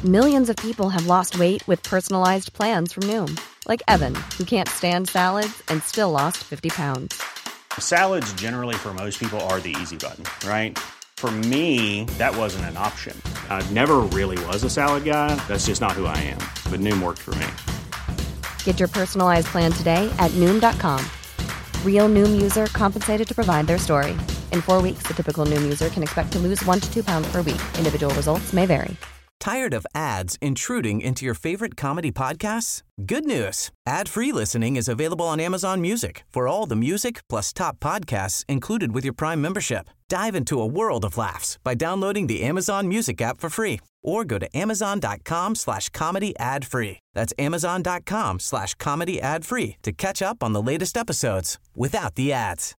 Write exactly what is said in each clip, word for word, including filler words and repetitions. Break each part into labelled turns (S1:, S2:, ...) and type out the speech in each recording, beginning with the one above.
S1: Millions of people have lost weight with personalized plans from Noom. Like Evan, who can't stand salads and still lost fifty pounds.
S2: Salads generally for most people are the easy button, right? For me, that wasn't an option. I never really was a salad guy. That's just not who I am. But Noom worked for me.
S1: Get your personalized plan today at Noom dot com. Real Noom user compensated to provide their story. In four weeks, the typical Noom user can expect to lose one to two pounds per week. Individual results may vary.
S3: Tired of ads intruding into your favorite comedy podcasts? Good news. Ad-free listening is available on Amazon Music for all the music plus top podcasts included with your Prime membership. Dive into a world of laughs by downloading the Amazon Music app for free or go to amazon.com slash comedy ad free. That's amazon.com slash comedy ad free to catch up on the latest episodes without the ads.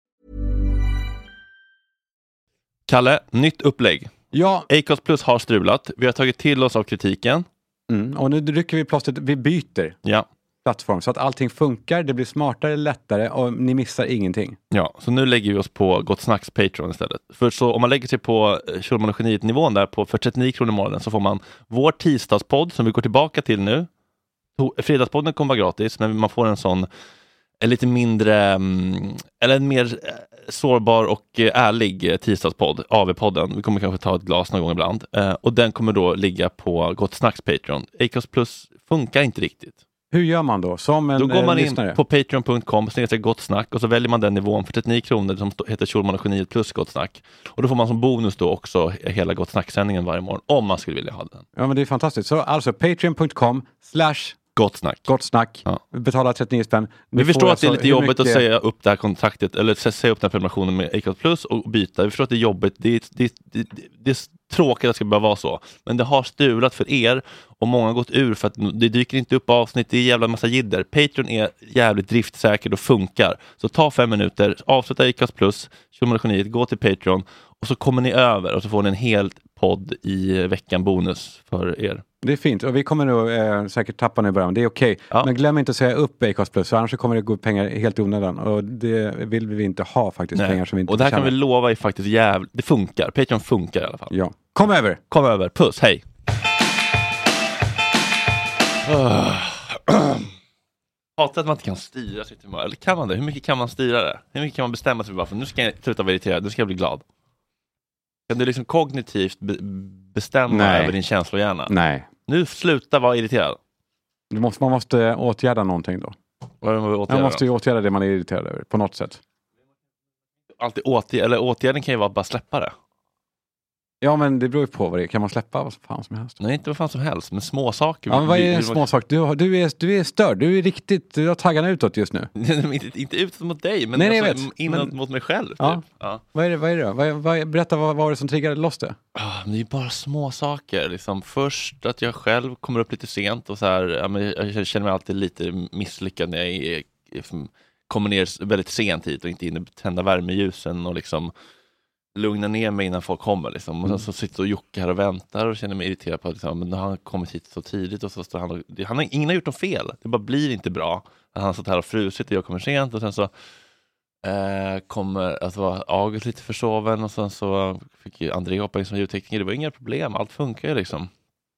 S4: Kalle, nytt upplägg.
S5: Ja.
S4: Acast Plus har strulat. Vi har tagit till oss av kritiken.
S5: Mm, och nu rycker vi plåstret. Vi byter
S4: ja.
S5: plattform så att allting funkar. Det blir smartare, lättare och ni missar ingenting.
S4: Ja, så nu lägger vi oss på Gott Snacks Patreon istället. För så om man lägger sig på Schulman och Geniet-nivån där på för trettionio kronor i månaden så får man vår tisdagspodd som vi går tillbaka till nu. Fredagspodden kommer vara gratis, men man får en sån en lite mindre eller en mer sårbar och ärlig tisdagspodd, A V-podden. Vi kommer kanske ta ett glas någon gång ibland. Och den kommer då ligga på Gott Snacks Patreon. Acast Plus funkar inte riktigt.
S5: Hur gör man då? Som en
S4: Då går man in
S5: lyssnare.
S4: på patreon punkt com och Gott Snack och så väljer man den nivån för trettionio kronor som heter Schulman och Geniet plus Gott Snack. Och då får man som bonus då också hela Gott Snack-sändningen varje morgon om man skulle vilja ha den.
S5: Ja, men det är fantastiskt. Så alltså patreon punkt com slash
S4: Gott Snack.
S5: Gott Snack.
S4: Ja.
S5: Betala trettionio spänn.
S4: Vi, vi förstår att
S5: alltså
S4: det är lite jobbigt
S5: mycket...
S4: att säga upp det här kontraktet eller säga upp den här prenumerationen med Acast Plus och byta. Vi förstår att det är jobbigt. Det är, det, det, det, det är tråkigt att det ska bara vara så. Men det har stulat för er och många har gått ur för att det dyker inte upp avsnitt. Det är jävla massa jidder. Patreon är jävligt driftsäkert och funkar. Så ta fem minuter, avsluta Acast Plus, Schulman och Geniet, gå till Patreon och så kommer ni över och så får ni en hel podd i veckan bonus för er.
S5: Det är fint och vi kommer nog eh, säkert tappa nu i början. Det är okej. Okay.
S4: Ja.
S5: Men glöm inte att säga upp Acast Plus för annars kommer det gå pengar helt i onödan. Och det vill vi inte ha faktiskt.
S4: Nej.
S5: Pengar som vi inte
S4: och det här
S5: förtjänar.
S4: kan vi lova är faktiskt jävligt. Det funkar. Patreon funkar i alla fall.
S5: Ja. Kom över!
S4: Kom över. Puss. Hej! Hatar att man inte kan styra sitt humör. Eller kan man det? Hur mycket kan man styra det? Hur mycket kan man bestämma sig för? Nu ska jag sluta vara irriterad. Nu ska jag bli glad. Kan du liksom kognitivt be- bestämma
S5: Nej.
S4: över din känslohjärna?
S5: Nej.
S4: Nu sluta vara irriterad.
S5: Du måste, man måste åtgärda någonting då.
S4: Vad är det man vill åtgärda
S5: Man måste ju
S4: då?
S5: åtgärda det man är irriterad över på något sätt.
S4: Alltid åtgärd, eller åtgärden kan ju vara att bara släppa det.
S5: Ja, men det beror ju på vad det är. Kan man släppa vad fan som helst?
S4: Nej, inte vad fan som helst, men små saker.
S5: Ja, men vad är en små sak? Du, har- du, är, du är störd. Du är riktigt... Du har taggarna utåt just nu.
S4: inte, inte utåt mot dig, men
S5: Nej, nej, jag
S4: alltså,
S5: vet.
S4: inåt
S5: Men-
S4: mot mig själv. Typ.
S5: Ja.
S4: Ja.
S5: Vad är det, vad är det då? Vad, vad, berätta, vad var det som triggade loss det?
S4: Ah, men det är bara små saker. Liksom. Först att jag själv kommer upp lite sent och så här, ja, men jag känner mig alltid lite misslyckad när jag är, kommer ner väldigt sent hit och inte hinner tända värmeljusen och liksom lugna ner mig innan folk kommer. Liksom. Och sen så sitter och Jocke här och väntar och känner mig irriterad på att liksom, men han har kommit hit så tidigt och så står han och, han har, ingen har gjort något fel. Det bara blir inte bra. Han har satt här och frusit och jag kommer sent och sen så eh, kommer, alltså var August lite försoven och sen så fick ju André hoppa in som ljudtekniker. Det var inga problem, allt funkar ju liksom.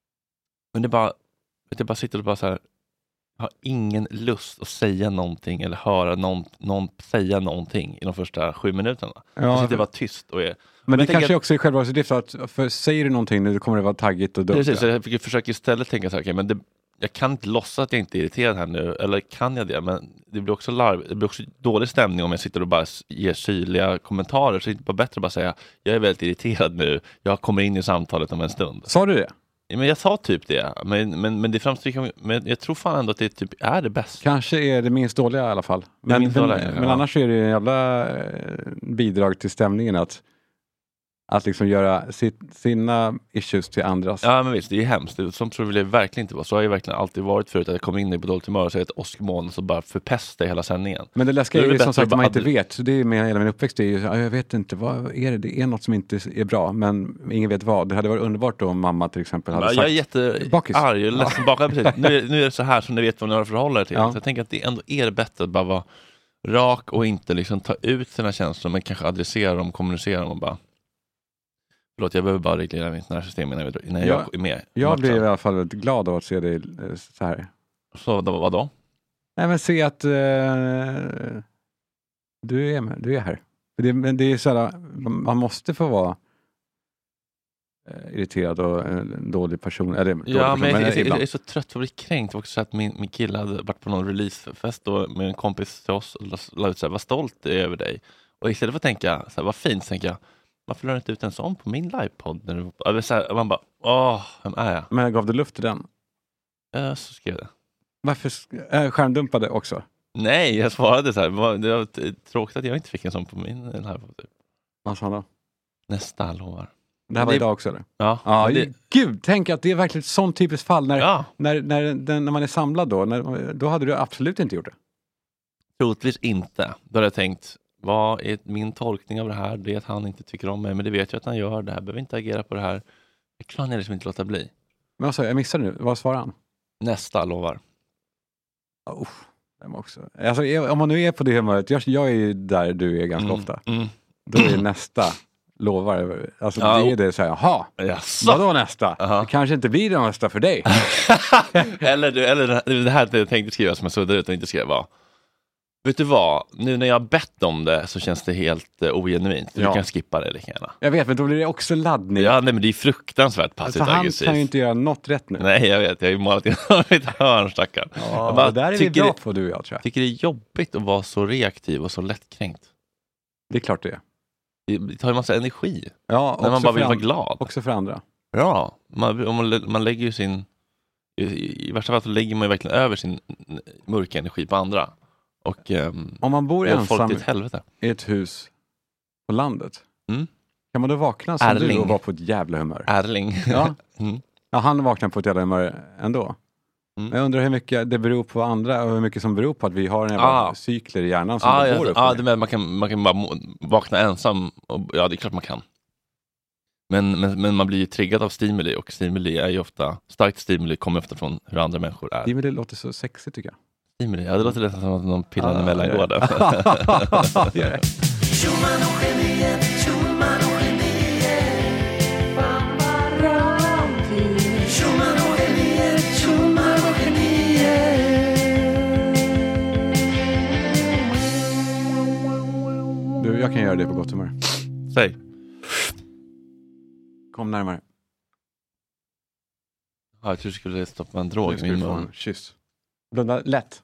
S4: Men det bara, jag bara sitter och bara så här, jag har ingen lust att säga någonting eller höra någon, någon säga någonting i de första sju minuterna.
S5: Ja,
S4: jag sitter bara tyst och är...
S5: Men,
S4: Men
S5: det
S4: jag
S5: kanske
S4: tänker-
S5: också är självbevarelsedrift att för säger du någonting nu, då kommer det vara taggigt och dumt.
S4: Precis, så jag fick försöka istället tänka så här, okay, men det, jag kan inte låtsas att jag inte är irriterad här nu, eller kan jag det? Men det blir också larv, det blir också dålig stämning om jag sitter och bara ger syrliga kommentarer, så det är bara bättre att bara säga, jag är väldigt irriterad nu, jag kommer in i samtalet om en stund.
S5: Sa du det?
S4: Ja, men jag sa typ det, men, men, men det framstår, men jag tror fan ändå att det typ är det bästa.
S5: Kanske är det minst dåliga i alla fall. Men,
S4: minst
S5: men,
S4: dåliga, ja.
S5: men annars är det en jävla eh, bidrag till stämningen att att liksom göra sitt, sina issues till andras.
S4: Ja, men visst, det är hemskt. Det, som tror jag verkligen inte vara. Så har jag verkligen alltid varit förut, att jag kommer in på dåligt humör och säger ett åskmoln och så bara förpesta hela sändningen.
S5: Men det läskiga
S4: Då
S5: är
S4: är
S5: ju
S4: det
S5: som
S4: bättre
S5: sagt
S4: att
S5: att man
S4: bara
S5: inte
S4: adre-
S5: vet. Så det är med hela min uppväxt. Det är ju, ja, jag vet inte, vad är det? Det är något som inte är bra. Men ingen vet vad. Det hade varit underbart då om mamma till exempel hade
S4: Ja,
S5: sagt.
S4: jag är jättearg
S5: bakis.
S4: och ledsen bakad. Precis. Nu, är- nu är det så här som ni vet vad ni har att förhålla er till.
S5: Ja.
S4: Så jag tänker att det ändå är det bättre att bara vara rak och inte liksom ta ut sina känslor, men kanske adressera dem, kommunicera dem och bara Förlåt, jag behöver bara reglera mitt nervsystem innan, vi, innan jag, jag är med.
S5: Jag blir i alla fall väldigt glad av att se dig så här.
S4: Så då, vad då?
S5: Nej, men se att uh, du är med, du är här. Det, men det är så här, man måste få vara uh, irriterad och en dålig person. Eller, dålig
S4: ja,
S5: person,
S4: men jag,
S5: men
S4: jag, jag är så trött för att bli kränkt. Jag också att min, min kille hade varit på någon releasefest då, med en kompis till oss och la ut så här, var stolt över dig. Och istället för att tänka, så här, vad fint, så tänker jag, varför lade du inte ut en sån på min livepodd? När du, eller så här, man bara, åh, vem är jag?
S5: Men gav du luft till den?
S4: Ja, så skrev jag det.
S5: Varför äh, skärmdumpade också?
S4: Nej, jag svarade så här, det var tråkigt att jag inte fick en sån på min livepodd.
S5: Vad sa han då?
S4: Nästa, lovar.
S5: Det här var
S4: det,
S5: idag också, eller?
S4: Ja.
S5: Ja,
S4: det,
S5: gud, tänk att det är verkligen ett sånt typiskt fall när,
S4: ja.
S5: när, när, när, när man är samlad då. När, då hade du absolut inte gjort det.
S4: Troligtvis inte. Då hade jag tänkt, vad är min tolkning av det här? Det är att han inte tycker om mig, men det vet jag att han gör. Det här behöver inte agera på det här. Det kan jag liksom inte låta bli.
S5: Men vad sa jag? Jag missade nu. Vad svarade han?
S4: Nästa, lovar.
S5: Oh, den också. Alltså, om man nu är på det humöret, jag, jag är ju där du är ganska
S4: mm,
S5: ofta.
S4: Mm.
S5: Då är nästa lovar. Alltså
S4: ja,
S5: det är det så här, jaha,
S4: jaså?
S5: vadå nästa?
S4: Uh-huh.
S5: Det kanske inte blir det nästa för dig.
S4: eller, du, eller det här jag tänkte skriva som jag såg ut och inte skrev var. Vet du vad? Nu när jag har bett om det så känns det helt uh, ogenuint. Du
S5: ja.
S4: kan skippa det lika gärna.
S5: Jag vet, men då blir det också laddning.
S4: Ja, nej, men det är fruktansvärt passivt
S5: alltså,
S4: aggressivt.
S5: Han kan ju inte göra något rätt nu.
S4: Nej, jag vet. Jag har ju målat in mitt hörn, stackarn.
S5: Ja, bara, där är vi bra på, du och jag, tror jag.
S4: Jag tycker det är jobbigt att vara så reaktiv och så lättkränkt.
S5: Det är klart det är.
S4: Det tar ju massa energi.
S5: Ja,
S4: när man bara vill
S5: and-
S4: vara glad.
S5: Också för andra.
S4: Ja, man, man, man lägger ju sin... I, i värsta fall så lägger man ju verkligen över sin mörka energi på andra. Och um,
S5: om man bor ensam
S4: ett helvete.
S5: i ett hus på landet,
S4: mm.
S5: kan man då vakna som
S4: Erling.
S5: du och vara på ett jävla humör?
S4: Erling.
S5: Ja.
S4: mm.
S5: Ja, han vaknar på ett jävla humör ändå. Mm. Jag undrar hur mycket det beror på andra och hur mycket som beror på att vi har en jävla ah. cykler i hjärnan som
S4: ah,
S5: går
S4: ja,
S5: upp.
S4: Ja, det man kan man kan bara vakna ensam och, ja, det är klart man kan. Men, men, men man blir ju triggad av stimuli och stimuli är ju ofta, starkt stimuli kommer ofta från hur andra människor är.
S5: Stimuli låter så sexigt tycker jag.
S4: Stimuli, ja det låter nästan som att någon pillar ah, emellan går där.
S5: Ja. Du, jag kan göra det på gott humör.
S4: Säg.
S5: Kom närmare.
S4: Ja, jag tror du skulle stoppa en drog i min mun.
S5: Kyss. Blunda lätt.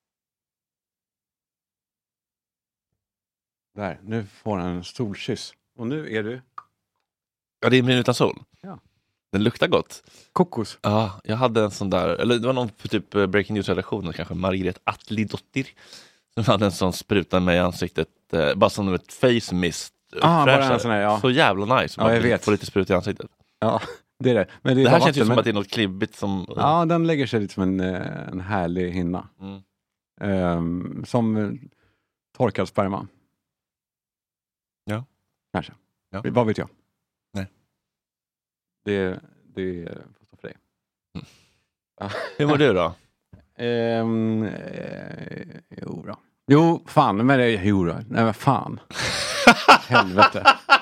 S5: Där, nu får han en solkyss. Och nu är du...
S4: Ja, det är min utan sol.
S5: Ja.
S4: Den luktar gott.
S5: Kokos.
S4: Ja, jag hade en sån där, eller det var någon för typ Breaking News-redaktionen, kanske Margret Atli-dottir, som hade en sån spruta med i ansiktet, eh, bara som ett face mist.
S5: Ah, bara en sån här, ja.
S4: Så jävla nice.
S5: Ja, jag vet.
S4: Får lite sprut i ansiktet.
S5: Ja, det är det. Men det, är
S4: det här
S5: vatten,
S4: känns ju som
S5: men...
S4: att det är något klibbigt som...
S5: Ja, den lägger sig lite som en, en härlig hinna.
S4: Mm.
S5: Um, som torkad sperma.
S4: Ja.
S5: Kanske.
S4: Ja.
S5: Vad vet jag?
S4: Nej.
S5: Det, det är för dig.
S4: Mm. Ja. Hur mår du då?
S5: Um, eh, jo då. Jo, fan. Men det, jo då. Nej, men fan. Helvete.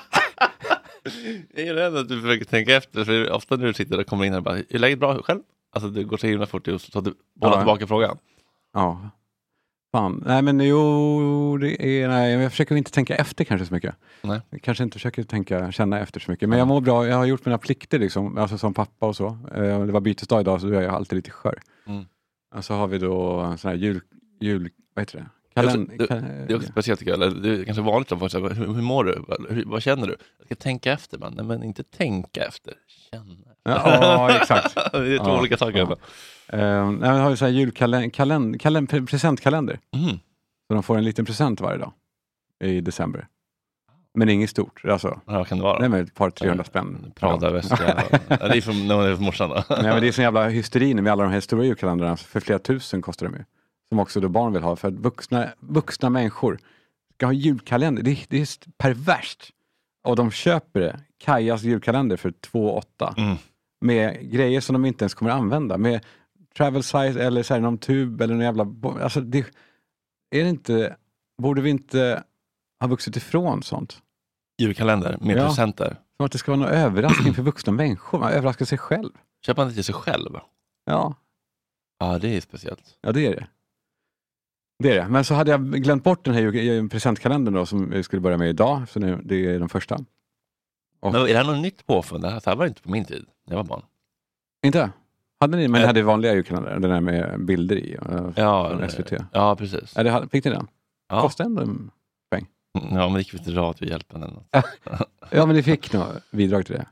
S4: Jag är rädd att du försöker tänka efter. För ofta när du sitter och kommer in här bara, är läget bra själv? Alltså du går så himla fort och så du bollar ja. tillbaka frågan.
S5: Ja. Fan. Nej men jo, det är, nej, jag försöker inte tänka efter kanske så mycket.
S4: Nej.
S5: Jag kanske inte försöker tänka, känna efter så mycket. Men jag mår bra, jag har gjort mina plikter liksom. Alltså som pappa och så. Det var bytesdag idag så då är jag alltid lite skör. Mm. Och så har vi då sån här jul, jul vad heter det? Kalen,
S4: det, är också, det, det är också speciellt tycker jag. Eller det är kanske vanligt att folk säger, hur, hur mår du? Hur, vad känner du? Jag ska tänka efter, man. Nej, men inte tänka efter. Känna.
S5: Ja, exakt.
S4: Det är två
S5: ja,
S4: olika saker.
S5: Ja. Uh, jag har ju så här julkalender, kalend, kalend, presentkalender.
S4: Mm.
S5: Så de får en liten present varje dag i december. Men inget stort. Alltså,
S4: ja, vad kan det vara?
S5: Nej, men ett par trehundra spänn.
S4: Prada-väska. Ja, det är från, no, det är från morsan då.
S5: Nej, men det är sån jävla hysteri med alla de här stora julkalendrarna. För flera tusen kostar de ju. Som också då barn vill ha. För att vuxna, vuxna människor ska ha julkalender. Det, det är perverst. Och de köper det. Kajas julkalender för två åtta. Mm. Med grejer som de inte ens kommer använda. Med travel size eller så här, någon tub eller någon jävla... Alltså det, är det inte... Borde vi inte ha vuxit ifrån sånt?
S4: Julkalender med
S5: ja.
S4: presenter.
S5: Som att det ska vara någon överraskning för vuxna människor. Man överraskar sig själv.
S4: Köper man det till sig själv?
S5: Ja.
S4: Ja, det är speciellt.
S5: Ja, det är det. Det är det. Men så hade jag glömt bort den här presentkalendern då, som vi skulle börja med idag. Så nu, det är den första. Och...
S4: Men är det här något nytt påfund? Det här var inte på min tid. Jag var barn.
S5: Inte? Hade ni? Men
S4: jag...
S5: hade vanliga julkalendrar. Den där med bilder i.
S4: Ja,
S5: S V T.
S4: Ja, precis.
S5: Ja, det, fick ni den?
S4: Ja.
S5: Kostade ändå en peng.
S4: Ja, men det gick vi till radiohjälpen eller något.
S5: Ja, men ni fick nog bidrag till det.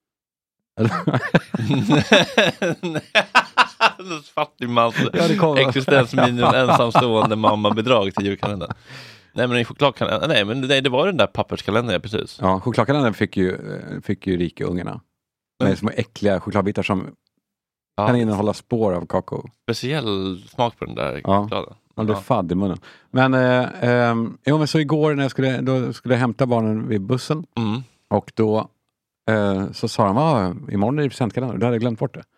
S4: Fattig man.
S5: Ja,
S4: existensminimum ensamstående mamma-bidrag till julkalendern. Nej, men i chokladkalendern. Nej, men det, det var den där papperskalendern, precis.
S5: Ja, chokladkalendern fick ju, fick ju rika ungarna. Med mm. små äckliga chokladbitar som ja. kan innehålla spår av kakao.
S4: Speciell smak på den där
S5: ja.
S4: chokladen.
S5: Man blev fadd i munnen. Men, eh, eh, jo, men så igår när jag skulle, då skulle jag hämta barnen vid bussen.
S4: Mm.
S5: Och då eh, så sa de, ah, imorgon är det presentkalender. Då hade jag glömt bort det.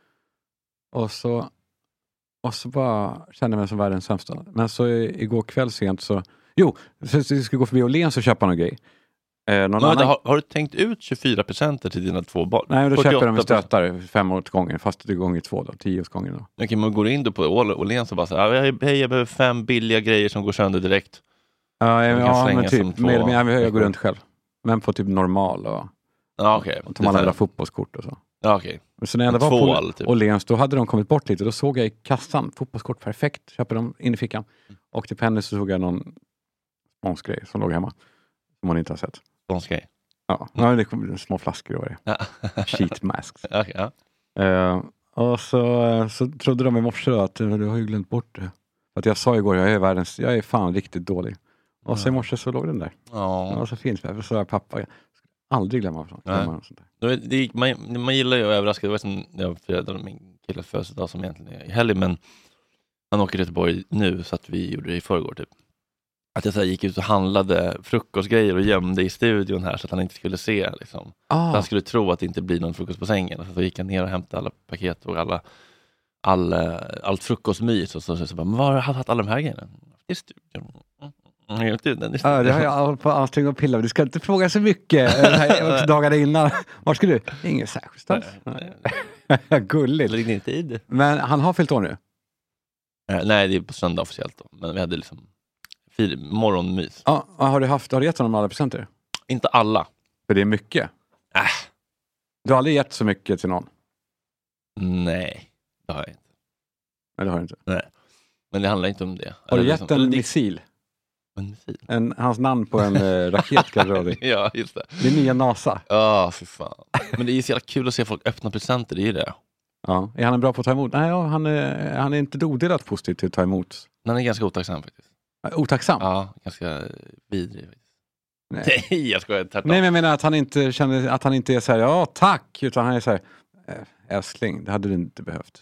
S5: Och så, och så bara kände jag mig som världens sämsta. Men så igår kväll sent så, jo, så jag skulle gå förbi Åhléns och köpa någon grej. Eh, någon
S4: no,
S5: annan...
S4: har, har du tänkt ut tjugofyra presenter till dina två barn?
S5: Nej, då köper de stötar fem åt gången, fast det är gånger två då, tio åt gången då.
S4: Okej, man går in då på Åhléns och bara så här, hej, jag behöver fem billiga grejer som går sönder direkt.
S5: Ja, ja, ja men typ, med, med, jag, jag går runt själv. Men på typ normal och,
S4: ja, okay.
S5: och de andra fotbollskort och så.
S4: Ja, okej.
S5: Okay. Så när jag var på typ. Åhléns, då hade de kommit bort lite, då såg jag i kassan, fotbollskort perfekt, köper dem in i fickan. Och till Penny så såg jag någon sponsgrej som låg hemma, som man inte har sett.
S4: Sponsgrej?
S5: Ja, mm. det kom små flaskor var det. Ja. Sheet masks.
S4: Okay, ja.
S5: uh, och så, så trodde de i morse att du har ju glömt bort det. För att jag sa igår, jag är världens, jag är fan riktigt dålig. Och så i morse så låg den där.
S4: Ja.
S5: Det var så fint. Så sa jag, pappa, jag ska aldrig glömma sånt. sånt
S4: där. Det, man, man gillar ju att överraska. Det var som jag firade min killes födelsedag som egentligen är i helgen. Men han åker till Göteborg nu så att vi gjorde det i förrgår typ. Att jag så här gick ut och handlade frukostgrejer och gömde i studion här så att han inte skulle se liksom. Ah. Så han skulle tro att det inte blir någon frukost på sängen. Så gick jag ner och hämtade alla paket och alla all, allt frukostmys och så, så, så bara, men var har du haft alla de här grejerna? I studion. Mm, mm, mm,
S5: ja, det har jag på allting och pilla. Du ska inte fråga så mycket dagarna innan. Var ska du? Inget särskilt stans. Gulligt.
S4: Lägg ner tid.
S5: Men han har fyllt år nu?
S4: Nej, det är på söndag officiellt då. Men vi hade liksom Fyr, morgonmys.
S5: Ja, har du haft, har du gett honom alla presenter?
S4: Inte alla.
S5: För det är mycket.
S4: Äh.
S5: Du har aldrig gett så mycket till någon?
S4: Nej, det har jag inte.
S5: Nej, det har du inte.
S4: Nej, men det handlar inte om det.
S5: Har
S4: Eller
S5: du gett
S4: liksom,
S5: en missil?
S4: En missil?
S5: En, hans namn på en äh, raket kanske.
S4: Ja, just det.
S5: Det är nya NASA.
S4: Ja, oh, för fan. Men det är ju så jävla kul att se folk öppna presenter, det är ju det.
S5: Ja, är han bra på att ta emot? Nej, ja, han, är, han är inte odelat positiv till att ta emot.
S4: Han är ganska otacksam faktiskt.
S5: Otacksam?
S4: Ja, ganska vidrig. Nej, Nej jag skojar inte.
S5: Nej, men jag menar att han inte känner att han inte är så här, ja tack, utan han är så här, älskling, det hade du inte behövt.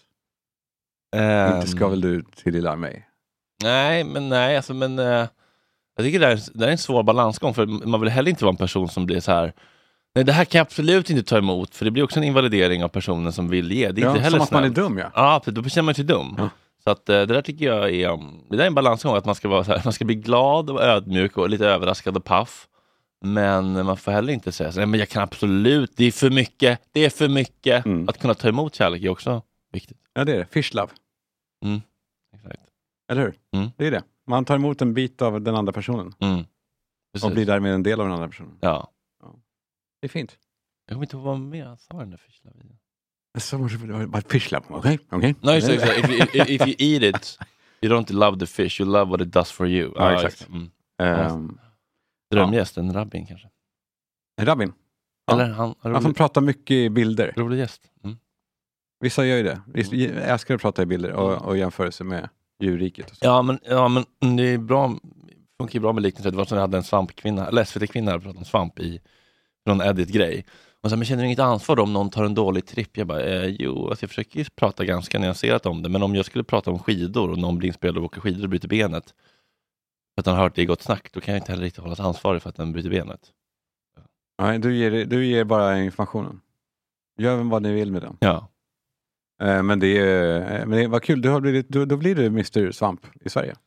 S5: Um, inte ska väl du tillgilla mig?
S4: Nej, men nej, alltså men uh, jag tycker det är, det är en svår balansgång, för man vill heller inte vara en person som blir så här, nej, det här kan jag absolut inte ta emot, för det blir också en invalidering av personen som vill ge. Det är
S5: ja,
S4: inte heller
S5: som att man är dum, ja.
S4: Ja, för då känner man sig dum. Ja. Så att det där tycker jag är, det där är en balansgång, att man ska vara så här, man ska bli glad och ödmjuk och lite överraskad och paff. Men man får heller inte säga så, nej men jag kan absolut, det är för mycket, det är för mycket. Mm. Att kunna ta emot kärlek är också viktigt.
S5: Ja, det är det. Fish love.
S4: Mm, exakt.
S5: Eller hur?
S4: Mm.
S5: Det är det. Man tar emot en bit av den andra personen.
S4: Mm.
S5: Och blir därmed en del av den andra personen.
S4: Ja.
S5: Ja. Det är fint.
S4: Jag kommer inte ihåg vad med han sa den där fish love.
S5: Så måste det vara fish love, okej? Okay? Okay.
S4: No, exactly. if, you, if, if you eat it, you don't love the fish, you love what it does for you.
S5: Ja, ah, exakt.
S4: Mm.
S5: Um,
S4: Drömgäst, en rabbin kanske.
S5: En rabbin?
S4: Eller ja. han,
S5: han som pratar mycket i bilder.
S4: Rolig gäst. Mm.
S5: Vissa gör ju det. Jag älskar att prata i bilder och, och jämförelse med djurriket. Och så.
S4: Ja, men, ja, men det är bra, funkar ju bra med liknelse. Det var som jag hade en svampkvinna, eller S V T-kvinna som pratade om svamp i någon edit-grej. Och så, men känner du inget ansvar om någon tar en dålig tripp? Jag bara, eh, jo, alltså jag försöker ju prata ganska nyanserat om det. Men om jag skulle prata om skidor och någon blir inspelad och åker skidor och bryter benet, för att han har hört det i gott snack, då kan jag inte heller riktigt hållas ansvarig för att den bryter benet.
S5: Nej, du ger, du ger bara informationen. Gör vad ni vill med den.
S4: Ja.
S5: Eh, men det är, men det var kul, du har blivit, då, då blir du mister Svamp i Sverige.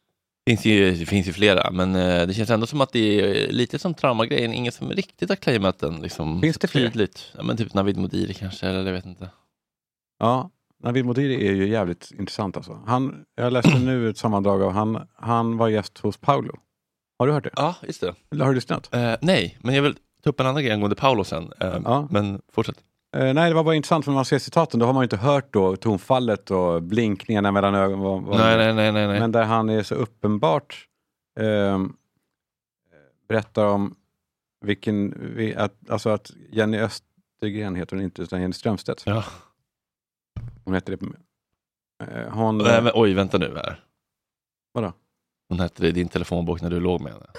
S4: Finns ju, det finns ju flera, men eh, det känns ändå som att det är lite som traumagrejen. Ingen som riktigt har claimat den. Liksom,
S5: finns det
S4: tydligt. Ja, men typ Navid Modiri kanske, eller jag vet inte.
S5: Ja, Navid Modiri är ju jävligt intressant alltså. Han, jag läste nu ett sammandrag av han, han var gäst hos Paolo. Har du hört det?
S4: Ja, just det.
S5: Eller har du lyssnat?
S4: Eh, nej, men jag vill ta upp en annan grej angående Paolo sen. Eh,
S5: Ja.
S4: Men fortsätt.
S5: Eh, nej, det var bara intressant för när man ser citaten, då har man ju inte hört då tonfallet och blinkningarna mellan ögonen. Vad, vad,
S4: Nej, nej, nej, nej, nej.
S5: Men där han är så uppenbart eh, berättar om vilken, vi, att, alltså att Jenny Östergren heter hon inte, utan Jenny Strömstedt.
S4: Ja.
S5: Hon heter det. Eh, hon...
S4: Nej, men, oj, vänta nu här.
S5: Vadå?
S4: Hon hette det i din telefonbok när du låg med henne.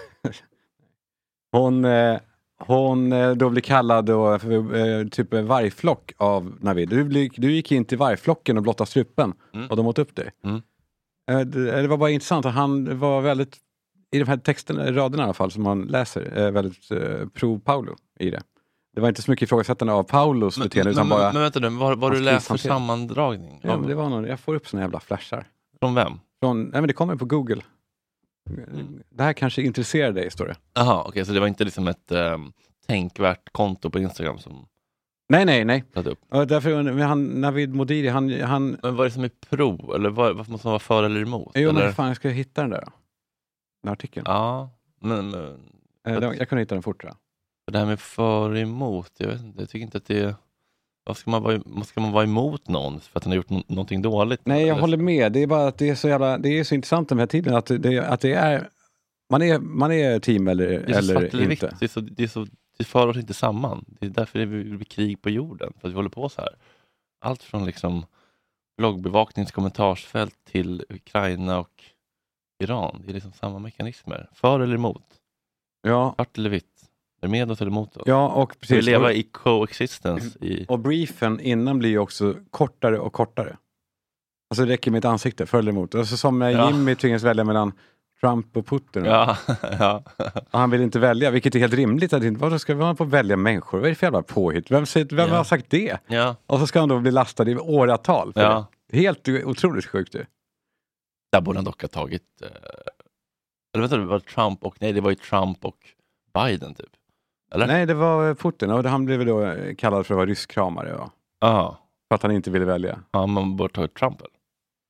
S5: Hon, eh, hon eh, då blir kallad då, för, eh, typ vargflock av Navid. Du, blir, du gick in till vargflocken och blottade strupen
S4: Mm.
S5: och de åt upp dig.
S4: Mm.
S5: Eh, det, det var bara intressant att han var väldigt, i de här texten, raderna i alla fall som man läser, eh, väldigt eh, pro Paolo i det. Det var inte så mycket ifrågasättande av Paulos
S4: Men,
S5: beteende
S4: men,
S5: utan
S4: men,
S5: bara...
S4: men vänta nu, vad har du
S5: hans
S4: läst för
S5: krishantering.
S4: sammandragning?
S5: Ja, men det var någon, jag får upp såna jävla flashar.
S4: Från vem?
S5: Från, nej men det kommer på Google. Det här kanske intresserar dig, står det.
S4: Jaha, okej, okay, så det var inte liksom ett um, tänkvärt konto på Instagram som
S5: Nej, nej, nej.
S4: satt upp.
S5: Och därför, men han, Navid Modiri, han... han
S4: Men vad är det som är pro? Eller vad, vad måste man vara för eller emot?
S5: jo,
S4: eller?
S5: men fan, jag ska hitta den där då. Den artikeln.
S4: Ja, men, men
S5: Eh, jag, jag kunde hitta den fortare.
S4: det här med för och emot, jag vet inte, jag tycker inte att det är... Vad ska man vara, ska man vara emot någon för att han har gjort no- någonting dåligt?
S5: Nej, jag
S4: eller?
S5: håller med. Det är bara att det är så jävla, det är så intressant den här tiden att det, att det är, man är, man är team eller,
S4: Det är så svart
S5: eller
S4: eller vitt.
S5: inte.
S4: Det är så, det är så, det för oss inte samman. Det är därför det blir krig på jorden, för att vi håller på så här. Allt från liksom bloggbevaknings kommentarsfält till Ukraina och Iran. Det är liksom samma mekanismer. För eller emot.
S5: Ja,
S4: Svart eller vitt. Är med oss eller emot oss?
S5: ja och
S4: Vi
S5: precis.
S4: lever
S5: Och,
S4: i coexistence. I...
S5: och briefen innan blir ju också kortare och kortare. Alltså det räcker med ett ansikte, för eller emot. Alltså som när
S4: Ja.
S5: Jimmy tvingas välja mellan Trump och Putin.
S4: Ja, ja.
S5: Och han vill inte välja, vilket är helt rimligt. Att inte, varför ska vi hålla på att välja människor? Vad är det för jävla påhitt? Vem, säger, vem
S4: Ja.
S5: har sagt det?
S4: ja.
S5: Och så ska han då bli lastad i åratal. För
S4: Ja.
S5: det. Helt otroligt sjukt det.
S4: Där borde han dock ha tagit... Eh... Eller vänta, det var Trump och... Nej, det var ju Trump och Biden typ. Eller?
S5: Nej, det var Putin och han blev då kallad för att vara rysskramare. Ja.
S4: Ja.
S5: För att han inte ville välja.
S4: Ja, man borde ta Trump. Eller?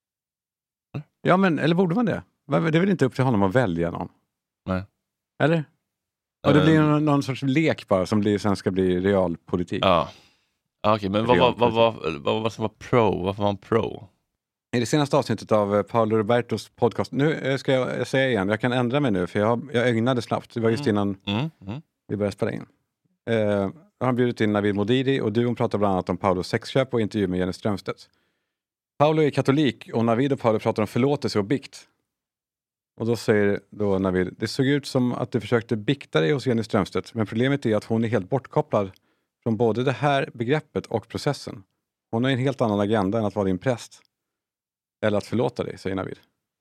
S5: Ja, men eller borde man det? Det är väl inte upp till honom att välja någon?
S4: Nej.
S5: Eller? Och det blir
S4: Ehm,
S5: någon, någon sorts lek bara som blir, sen ska bli realpolitik.
S4: Ja. Ja, okej, men vad var vad, vad, vad, vad, vad som var pro? Varför var han pro?
S5: I det senaste avsnittet av eh, Paolo Robertos podcast, nu eh, ska jag säga igen, jag kan ändra mig nu för jag, jag ögnade snabbt, det var just innan
S4: Mm, mm.
S5: vi började spela in. Eh, han bjudit in Navid Modiri och duon pratar bland annat om Paulos sexköp och intervju med Jenny Strömstedt. Paolo är katolik och Navid och Paolo pratar om förlåtelse och bikt. Och då säger då Navid, det såg ut som att du försökte bikta dig hos Jenny Strömstedt, men problemet är att hon är helt bortkopplad från både det här begreppet och processen. Hon har en helt annan agenda än att vara din präst. Eller att förlåta dig, säger Navid.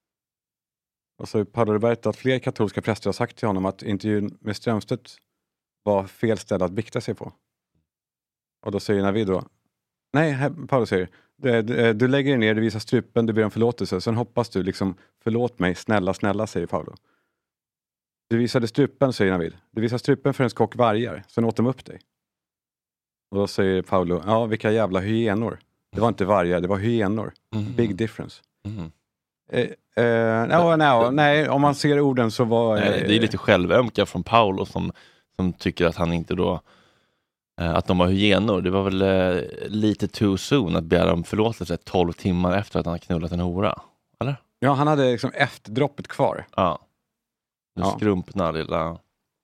S5: Och så har Paolo Roberto att fler katolska präster har sagt till honom att intervjun med Strömstedt var fel ställe att bikta sig på. Och då säger Navid då, nej, här, Paolo säger, du, du, du lägger dig ner, du visar strupen, du ber om förlåtelse, sen hoppas du liksom, förlåt mig, snälla, snälla, säger Paolo. Du visade strupen, säger Navid. Du visade strupen för en skock vargar, sen åt de upp dig. Och då säger Paolo, ja, vilka jävla hyenor. Det var inte vargar, det var hyenor.
S4: Mm.
S5: Big difference.
S4: Mm.
S5: Eh, eh, no, no, nej, om man ser orden så var...
S4: Nej, det är lite självömka från Paolo som, som tycker att han inte då eh, att de var hyenor. Det var väl eh, lite too soon att begära om förlåtelse tolv timmar efter att han knullat en hora. Eller?
S5: Ja, han hade liksom efterdroppet kvar.
S4: Ja. Den
S5: Ja.
S4: skrumpna, lilla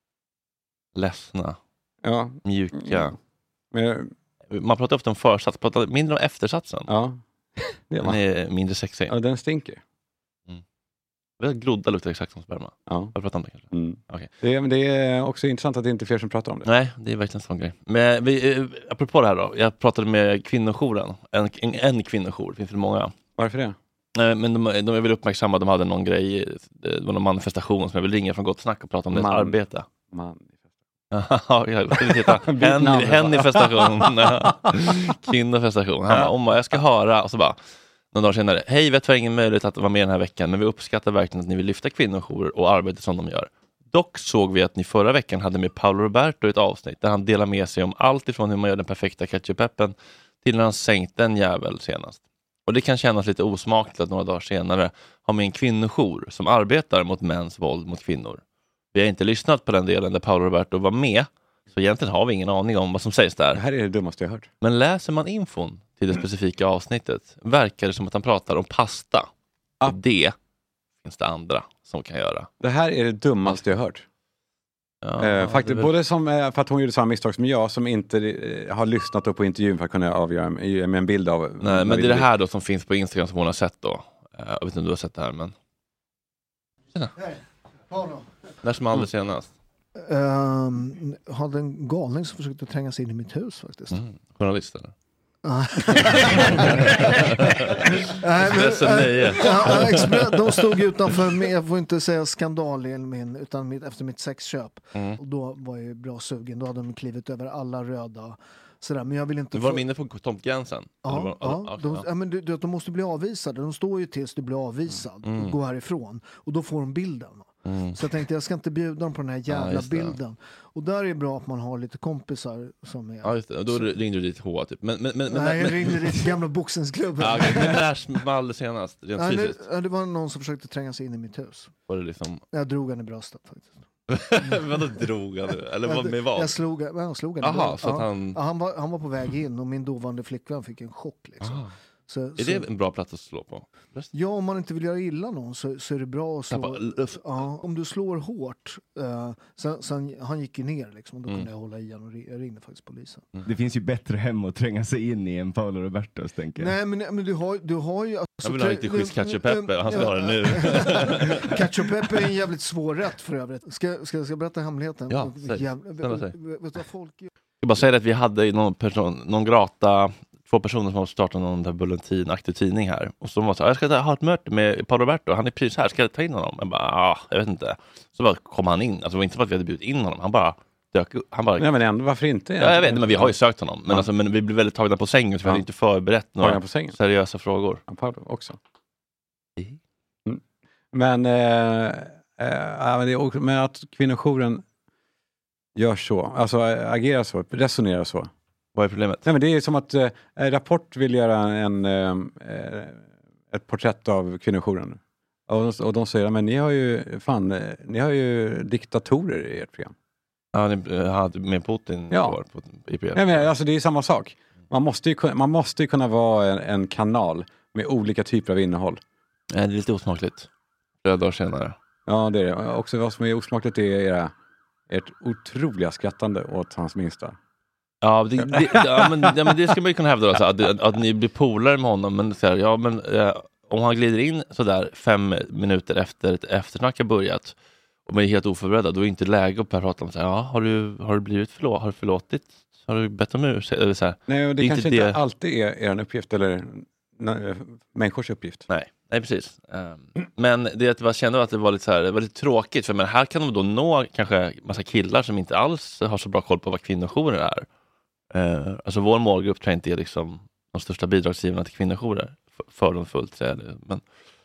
S4: ledsna,
S5: Ja.
S4: mjuka.
S5: Mm. Men,
S4: Man pratar ofta om försats, pratar mindre om eftersatsen.
S5: ja. Det
S4: Den
S5: var.
S4: är mindre sexig.
S5: Ja, den stinker.
S4: Glodda luktar exakt som sperma.
S5: Ja.
S4: Har du pratat om det kanske?
S5: Mm.
S4: Okej.
S5: Det, är, men det är också intressant att det inte är fler som pratar om det.
S4: Nej, det är verkligen en sån grej. Men vi, eh, apropå det här då. Jag pratade med kvinnojouren. En, en, en kvinnojour, det finns väl många.
S5: Varför det?
S4: Nej, men de, de är väl uppmärksamma, de hade någon grej, det var någon manifestation som jag vill ringa från Gott Snack och prata om deras
S5: Man.
S4: arbete.
S5: Man.
S4: Ja, jag skulle heta
S5: Byt
S4: hen,
S5: namn.
S4: Henifestation. Kvinnofestation. Han bara, om jag ska höra, och så bara, några dagar senare. Hej, vet vi har ingen möjlighet att vara med den här veckan, men vi uppskattar verkligen att ni vill lyfta kvinnojourer och arbeta som de gör. Dock såg vi att ni förra veckan hade med Paolo Roberto i ett avsnitt där han delar med sig om allt ifrån hur man gör den perfekta ketchup-peppen till när han sänkte en jävel senast. Och det kan kännas lite osmakligt att några dagar senare ha med en kvinnojour som arbetar mot mäns våld mot kvinnor. Vi har inte lyssnat på den delen där Paolo Roberto var med, så egentligen har vi ingen aning om vad som sägs där.
S5: Det här är det dummaste jag hört.
S4: Men läser man infon till det specifika avsnittet verkar det som att han pratar om pasta.
S5: Ja.
S4: Och det finns det andra som kan göra.
S5: Det här är det dummaste jag hört.
S4: Ja,
S5: eh, faktiskt,
S4: väl...
S5: både som, eh, för att hon gjorde samma misstag som jag, som inte eh, har lyssnat upp på intervjun för att kunna avgöra med, med en bild av...
S4: Nej, men det är det här då som finns på Instagram som hon har sett då. Jag vet inte om du har sett det här, men... Tjena.
S6: Hej, Paolo.
S4: När som alldeles senast.
S6: Um, hade en galning som försökte tränga sig in i mitt hus faktiskt.
S4: Mm. Journalist eller?
S6: Nej, men, äh, de stod utanför med, jag får inte säga skandal i min, utan mitt, efter mitt sexköp. Mm. Och då var jag bra sugen. Då hade de klivit över alla röda. Sådär. Men jag vill inte
S4: du var
S6: få...
S4: de inne på tomtgränsen?
S6: Ja,
S4: var...
S6: ja,
S4: ja,
S6: de,
S4: ja.
S6: ja, men du, du, de måste bli avvisade. De står ju tills du blir avvisad mm. och går härifrån. Och då får de bilden. Mm. Så jag tänkte jag ska inte bjuda dem på den här jävla ja, bilden. Och där är det bra att man har lite kompisar som är...
S4: Ja, just det. Då så... ringde du dit H typ. Men, men, men,
S6: Nej,
S4: men,
S6: jag ringde dit gamla boxningsklubben.
S4: Ja, okay. Men när var alldeles senast? Rent
S6: ja,
S4: fysiskt?
S6: det, det var någon som försökte tränga sig in i mitt hus.
S4: Var det liksom...
S6: Jag drog han i bröstet faktiskt.
S4: Vadå drog han? Eller vad med vad?
S6: Jag slog, jag slog han.
S4: Aha, så att
S6: ja.
S4: han...
S6: Ja, han, var, han var på väg in och min dåvarande flickvän fick en chock liksom. Så,
S4: är
S6: så,
S4: det en bra plats att slå på?
S6: Ja, om man inte vill göra illa någon så, så är det bra att slå. Ja, om du slår hårt. Uh, sen, sen, han gick ju ner liksom, och då mm. kunde jag hålla i honom och jag ringde faktiskt polisen.
S7: Mm. Det finns ju bättre hem att tränga sig in i än Paolo Robertos, tänker jag.
S6: Nej, men, men du har, du har ju... Alltså,
S4: jag vill ha lite schysst ketchup-peppe, han ska ha det nu.
S6: Ketchup-peppe är en jävligt svår rätt för övrigt. Ska, ska, ska jag berätta hemligheten?
S4: Ja, säg.
S6: Jävla, vet, vet vad folk...
S4: Jag ska bara säga att vi hade någon, person, någon grata... två personer som har startat någon där bulletinaktig tidning här. Och så var så här, jag ska ta, ha ett möte med Paolo Roberto. Han är precis här, ska jag ta in honom? Jag bara, ah, jag vet inte. Så bara kom han in. Alltså det var inte för att vi hade bjudit in honom. Han bara dök han bara...
S5: Nej men ändå, varför inte?
S4: Ja, jag vet, men vi har ju sökt honom. Men, ja. alltså, men vi blev väldigt tagna på sängen. Så vi ja. hade inte förberett några på seriösa frågor.
S5: Ja, Paolo också. Mm. Men, eh, eh, men, det är, men att kvinnojouren gör så. Alltså agerar så, resonerar så.
S4: Vad är problemet?
S5: Nej, men det är som att eh, Rapport vill göra en, eh, ett porträtt av kvinnojouren. Och, och de säger, men ni har ju fan, ni har ju diktatorer i ert program.
S4: Ja, ni hade med Putin
S5: ja.
S4: på I P F.
S5: Nej, men alltså det är samma sak. Man måste ju, man måste ju kunna vara en, en kanal med olika typer av innehåll.
S4: Det är lite osmakligt. Flera dagar senare.
S5: Ja, det är det. Också vad som är osmakligt är era, ert otroliga skrattande åt hans minsta.
S4: Ja, det, det, ja, men, ja, men det ska man ju kunna hävda alltså, att, att, att ni blir polare med honom, men, så här, ja, men eh, om han glider in sådär fem minuter efter ett eftersnack har börjat och man är helt oförberedda, då är det inte läge att prata om så här, ja, har du, har du blivit förlåt, har du förlåtit, har du bett om ursäkt? Eller så här.
S5: Nej, och det,
S4: det
S5: kanske
S4: inte
S5: inte
S4: det...
S5: alltid är er uppgift eller nej, människors uppgift.
S4: Nej, nej precis. Um, men det att jag kände att det var lite så här, det var lite tråkigt, för men här kan de då nå kanske massa killar som inte alls har så bra koll på vad kvinnojourer är. Uh, alltså vår målgrupp tror jag inte är liksom de största bidragsgivarna till kvinnojourer. Fördomsfullt säger det. Men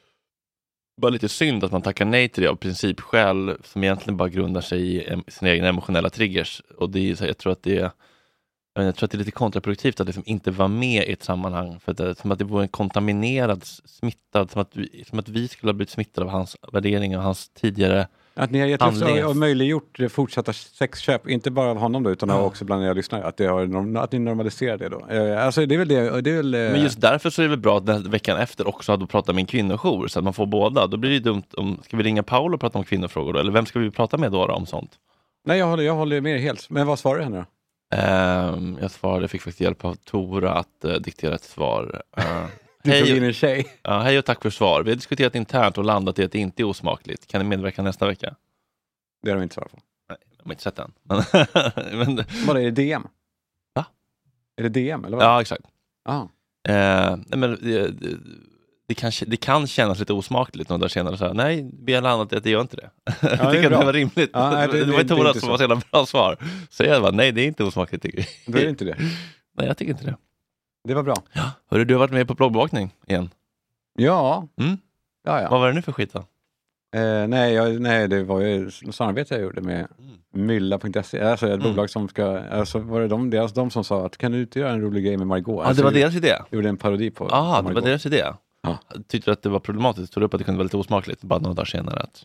S4: bara lite synd att man tackar nej till det av principskäl som egentligen bara grundar sig i sina egna emotionella triggers. Och det är så, jag tror att det är jag tror att det är lite kontraproduktivt att liksom inte vara med i ett sammanhang, för att det, som att det vore en kontaminerad, smittad, som att vi, som att vi skulle ha blivit smittade av hans värderingar och hans tidigare
S5: att ni har gett oss och möjliggjort det fortsatta sexköp, inte bara av honom då, utan ja. också bland era lyssnare, att, det har, att ni normaliserar det då. Alltså det är väl det, det är väl,
S4: men just därför så är det väl bra att den veckan efter också hade pratat med en kvinnojour, så att man får båda. Då blir det dumt om, ska vi ringa Paolo och prata om kvinnofrågor då? Eller vem ska vi prata med då, då om sånt?
S5: Nej, jag håller, jag håller med helt. Men vad svarar henne då?
S4: Um, jag svarade, jag fick faktiskt hjälp av Tora att uh, diktera ett svar. Uh,
S5: hej, och, tjej.
S4: Uh, hej och tack för svar. Vi har diskuterat internt och landat i att det inte är osmakligt. Kan ni medverka nästa vecka?
S5: Det har de inte svarat på.
S4: Nej, jag har inte sett den. men,
S5: vad är det, D M?
S4: Va?
S5: Är det D M eller vad?
S4: Ja, exakt.
S5: Ah.
S4: Uh, nej, men det, det, det, kan, det kan kännas lite osmakligt några dagar senare. Så här, nej, vi har landat i att det gör inte det. Ja, det jag tycker att det var rimligt. Ja, nej, det, det, det var Tora som var så jävla bra svar. Så jag bara, nej, det är inte osmakligt. Tycker jag.
S5: Då är det inte det.
S4: Nej, jag tycker inte det.
S5: Det var bra.
S4: Ja. Hörru, du har varit med på bloggbevakning igen.
S5: Ja.
S4: Mm.
S5: ja, ja.
S4: Vad var det nu för skit då?
S5: Eh, nej, jag, nej, det var ju samarbete jag gjorde med mylla punkt se. Alltså ett
S4: Mm.
S5: bolag som ska, alltså var det de, deras, de som sa att kan du inte göra en rolig grej med Margot?
S4: Ja,
S5: Alltså,
S4: det var deras idé.
S5: Jag gjorde en parodi på
S4: Ja,
S5: på
S4: det
S5: Margot.
S4: var deras idé.
S5: Ja.
S4: Jag tyckte att det var problematiskt. Tog upp att det kunde vara lite osmakligt. Bara några dagar senare. Att...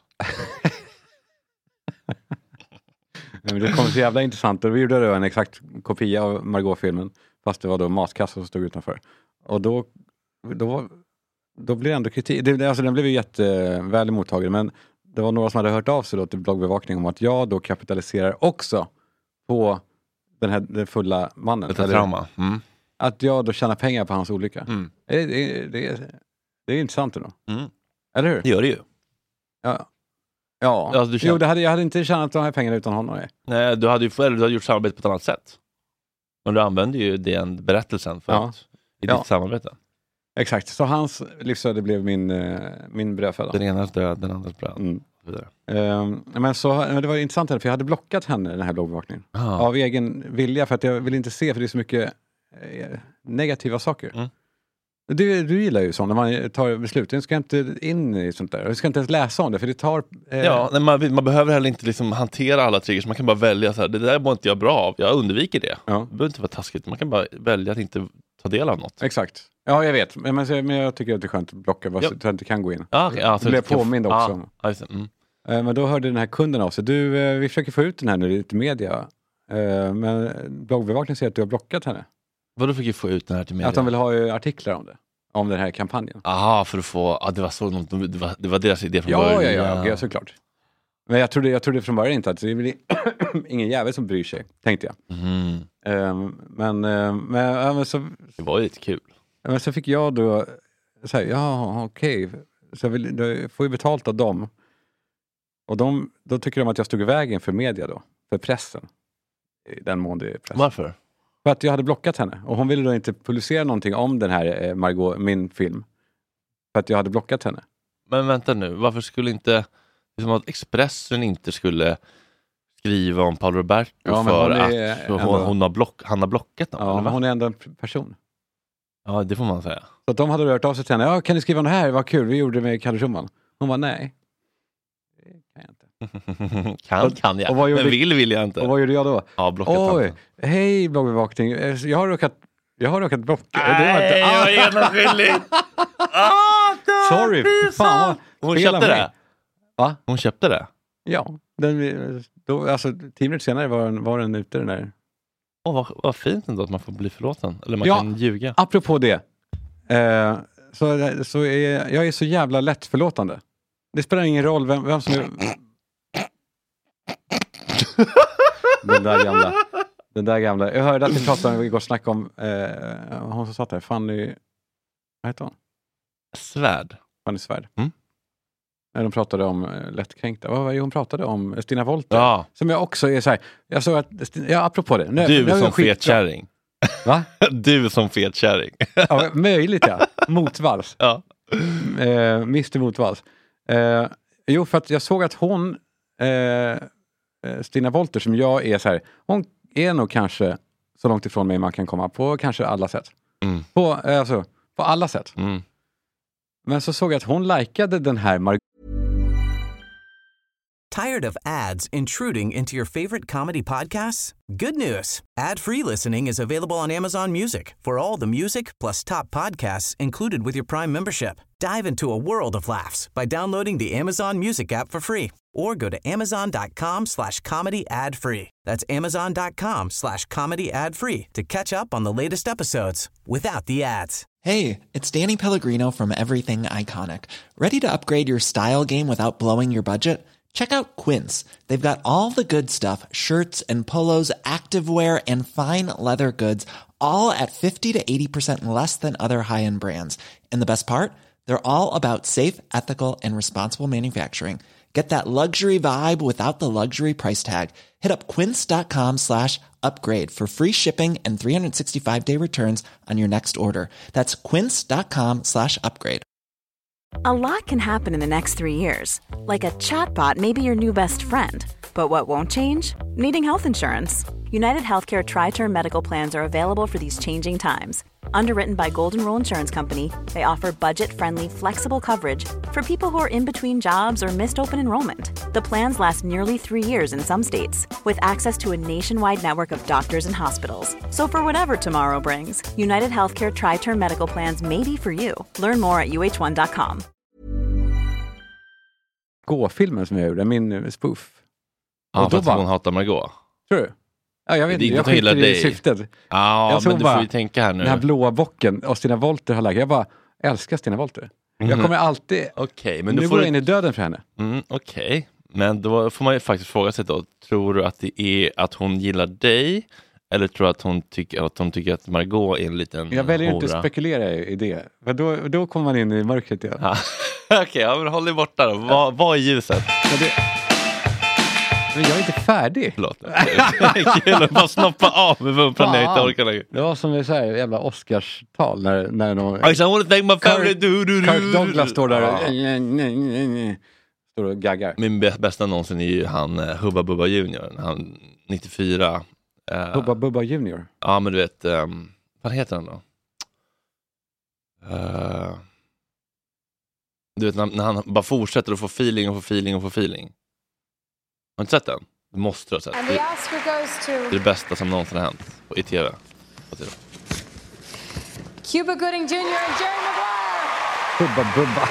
S5: Nej, men det kom så jävla intressant. Och vi gjorde då en exakt kopia av Margot-filmen. Fast det var då matkassar som stod utanför. Och då, då, då blev det ändå kritik. Det, alltså den blev ju jätteväl mottagen. Men det var några som hade hört av sig då till bloggbevakning om att jag då kapitaliserar också på den här den fulla mannen.
S4: Lite
S5: Eller,
S4: trauma. Mm.
S5: att jag då tjänar pengar på hans olycka.
S4: Mm.
S5: Det, det, det, det är intressant ändå.
S4: Mm.
S5: Eller hur?
S4: Det gör det ju.
S5: Ja. Ja.
S4: Ja, du känner-
S5: Jo, det hade, jag hade inte tjänat de här pengarna utan honom. Nej.
S4: Nej, du hade ju eller du hade gjort samarbete på ett annat sätt. Men du använde ju den berättelsen för
S5: Ja.
S4: att, i
S5: Ja.
S4: ditt samarbete.
S5: Exakt, så hans livsöde blev min, eh, min brödföda.
S4: Den enas död, den andras bröd.
S5: Mm.
S4: Vidare.
S5: Um, men så, men det var intressant här, för jag hade blockat henne, den här bloggbevakningen.
S4: Ah.
S5: Av egen vilja, för att jag vill inte se, för det är så mycket eh, negativa saker.
S4: Mm.
S5: Du, du gillar ju sånt, när man tar beslut. Du ska inte in i sånt där. Du ska inte ens läsa om det, för det tar... Eh,
S4: Ja, nej, man, man behöver heller inte liksom hantera alla triggers. Man kan bara välja så här, det där mår inte jag bra av. Jag undviker det.
S5: Ja.
S4: Det behöver inte vara taskigt. Man kan bara välja att inte ta del av något.
S5: Exakt. Ja, jag vet. Men, men jag tycker att det är skönt att blocka, bara
S4: Ja.
S5: så att jag inte kan gå in.
S4: Ah, okay. ah,
S5: Jag blev
S4: det kan-
S5: påmind också.
S4: Ah, ah, just det. Mm.
S5: Eh, Men då hörde den här kunden av sig. Du, eh, vi försöker få ut den här nu i media. Eh, Men bloggbevakningen säger att du har blockat henne.
S4: Vadå fick jag få ut den här till media?
S5: Att de vill ha ju artiklar om det. Om den här kampanjen.
S4: Aha, för att få... Ah, det var så något, det, var, det var deras idé från
S5: Ja, ja,
S4: början.
S5: ja, ja, såklart. Men jag trodde, jag trodde från början inte att det är väl ingen jävel som bryr sig, tänkte jag.
S4: Mm.
S5: Eh, Men, eh, men, ja, men, så,
S4: Det var ju lite kul.
S5: men så fick jag då så här, ja, okej. Så jag vill, då får ju betalt av dem. Och de, då tycker de att jag stod i vägen för media då. För pressen. I den mån det är press.
S4: Varför?
S5: För att jag hade blockat henne. Och hon ville då inte publicera någonting om den här eh, Margot, min film. För att jag hade blockat henne.
S4: Men vänta nu, varför skulle inte... Det är som att Expressen inte skulle skriva om Paolo Roberto
S5: Ja, men
S4: för
S5: hon är
S4: att hon,
S5: ändå-
S4: hon har block, han har blockat dem,
S5: Ja,
S4: eller
S5: men
S4: va?
S5: hon är ändå en p- person.
S4: Ja, det får man säga.
S5: Så att de hade rört av sig till henne. Ja, kan du skriva om det här? Vad kul, vi gjorde det med Kalle Schumann. Hon var nej. Det kan jag inte.
S4: kan,
S5: Och-
S4: kan jag.
S5: och vad gjorde-
S4: Men vill, vill jag inte.
S5: Och vad gjorde jag då?
S4: Ja, blockat
S5: Oj,
S4: tanten.
S5: hej bloggbevakning. Eh, Jag har råkat, jag har råkat blocka.
S4: Nej, jag är genomskinlig. Ah,
S5: Sorry, fan vad
S4: Hon
S5: fel av
S4: köpte
S5: mig.
S4: det?
S5: Va?
S4: Hon köpte det?
S5: Ja, den, då, alltså tio minuter senare var den, var den ute den där.
S4: Åh, vad, vad fint ändå att man får bli förlåten. Eller man
S5: Ja.
S4: kan ljuga.
S5: Apropå det. Eh, så så är, jag är så jävla lättförlåtande. Det spelar ingen roll vem, vem som är... den där gamla. Den där gamla. Jag hörde att vi pratade om, igår snack om eh, hon som satt där, Fanny, vad heter hon?
S4: Svärd.
S5: Fanny Svärd.
S4: Mm.
S5: När de pratade om eh, lättkränkta. Vad var det hon pratade om? Stina Wolter.
S4: Ja,
S5: Som jag också är så här. Jag såg att, ja apropå det. Nu,
S4: du
S5: nu är jag
S4: som
S5: skitbra.
S4: fetkärring.
S5: Va?
S4: Du som fetkärring.
S5: Ja, möjligt ja. Motvalls.
S4: Ja.
S5: Eh, mister Motvalls. Eh, jo, för att jag såg att hon, eh, Stina Wolter, som jag är så här, hon är nog kanske så långt ifrån mig man kan komma på kanske alla sätt.
S4: Mm.
S5: På, eh, alltså, på alla sätt.
S4: Mm.
S5: Men så såg jag att hon likade den här Margot.
S3: Tired of ads intruding into your favorite comedy podcasts? Good news. Ad-free listening is available on Amazon Music for all the music plus top podcasts included with your Prime membership. Dive into a world of laughs by downloading the Amazon Music app for free or go to amazon.com slash comedy ad free. That's amazon.com slash comedy ad free to catch up on the latest episodes without the ads.
S8: Hey, it's Danny Pellegrino from Everything Iconic. Ready to upgrade your style game without blowing your budget? Check out Quince. They've got all the good stuff, shirts and polos, activewear, and fine leather goods, all at fifty to eighty percent less than other high-end brands. And the best part? They're all about safe, ethical, and responsible manufacturing. Get that luxury vibe without the luxury price tag. Hit up quince.com slash upgrade for free shipping and three sixty-five day returns on your next order. That's quince.com slash upgrade.
S9: A lot can happen in the next three years. Like a chatbot may be your new best friend. But what won't change? Needing health insurance. United Healthcare Tri-Term Medical Plans are available for these changing times. Underwritten by Golden Rule Insurance Company, they offer budget-friendly, flexible coverage for people who are in between jobs or missed open enrollment. The plans last nearly three years in some states, with access to a nationwide network of doctors and hospitals. So for whatever tomorrow brings, United Healthcare Tri-Term Medical Plans may be for you. Learn more at U H one dot com.
S5: Gå-filmen som jag gjorde, min spoof.
S4: Ja, för att hon hatar Margot.
S5: Tror du? Ja, jag vet
S4: det är
S5: inte, jag skiter i syftet.
S4: Ja,
S5: jag
S4: men du får ju tänka här nu.
S5: Den här blåa bocken och Stina Wolter har lagt. Jag bara älskar Stina Wolter. Mm. Jag kommer alltid...
S4: Okay, men
S5: nu
S4: du
S5: går
S4: får
S5: jag in i döden för henne.
S4: Mm, Okej, okay. Men då får man ju faktiskt fråga sig då. Tror du att det är att hon gillar dig? Eller tror du att hon tycker att, hon tycker att Margot är en liten
S5: Jag väljer
S4: hora?
S5: inte spekulera i det. För då, då kommer man in i mörkret igen.
S4: Ja. Okej, okay, ja, men håll dig borta då. Vad, vad är ljuset?
S5: Ja, det... Men jag är inte färdig.
S4: Förlåt. Kul att bara snoppa av med vumpan. Jag inte orkar längre.
S5: Det var som vi säger, jävla Oscarstal när, när någon...
S4: I want to thank my family.
S5: Kirk Douglas står där och... Ja. Står och gaggar.
S4: Min bästa någonsin är ju han Hubba Bubba Junior. Han nittiofyra. Uh,
S5: Hubba Bubba Junior?
S4: Ja, men du vet... Um, vad heter han då? Uh, du vet när, när han bara fortsätter att få feeling och få feeling och få feeling. Har du inte sett den? Du måste ha sett. Det, det är det bästa som någonsin har hänt på, i tv.
S10: Cuba Gooding Junior och Jerry Maguire.
S5: Hubba Bubba.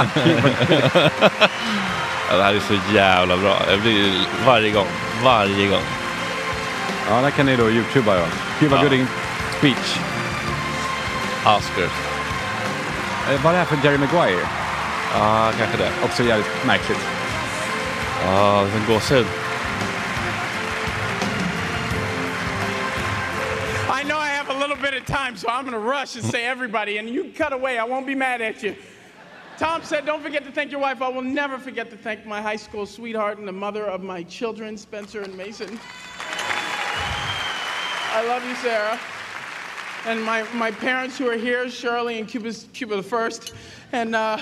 S4: Ja, det här är så jävla bra. Jag blir varje gång. Varje gång.
S5: Ja, där kan ni då YouTubea ja. Cuba ja. Gooding speech.
S4: Oscars.
S5: Vad är det här för Jerry Maguire?
S4: Ja, kanske det.
S5: Också jävligt märkligt.
S4: Ja, den går så.
S11: I know I have a little bit of time, so I'm going to rush and say everybody, and you cut away. I won't be mad at you. Tom said, don't forget to thank your wife. I will never forget to thank my high school sweetheart and the mother of my children, Spencer and Mason. I love you, Sarah. And my, my parents who are here, Shirley and Cuba's, Cuba the First. And uh,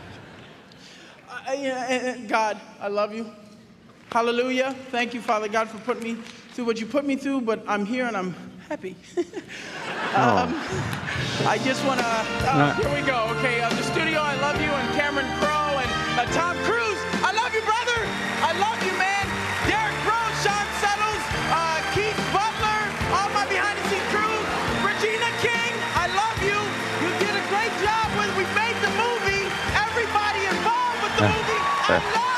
S11: I, I, God, I love you. Hallelujah. Thank you, Father God, for putting me through what you put me through, but I'm here and I'm happy. um, I just want to, uh, here we go. Okay, uh, the studio, I love you, and Cameron Crowe, and uh, Tom Cruise. I love you, brother. I love you, man. Derek Rose, Sean Settles, uh, Keith Butler, all my behind-the-scenes crew. Regina King, I love you. You did a great job when we made the movie. Everybody involved with the movie, I love you.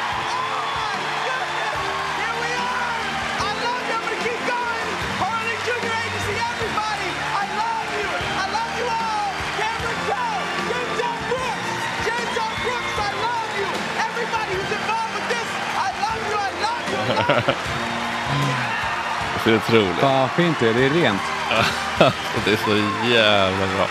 S4: Det är otroligt.
S5: Ja, fint det. Det är rent.
S4: Det är så jävla bra.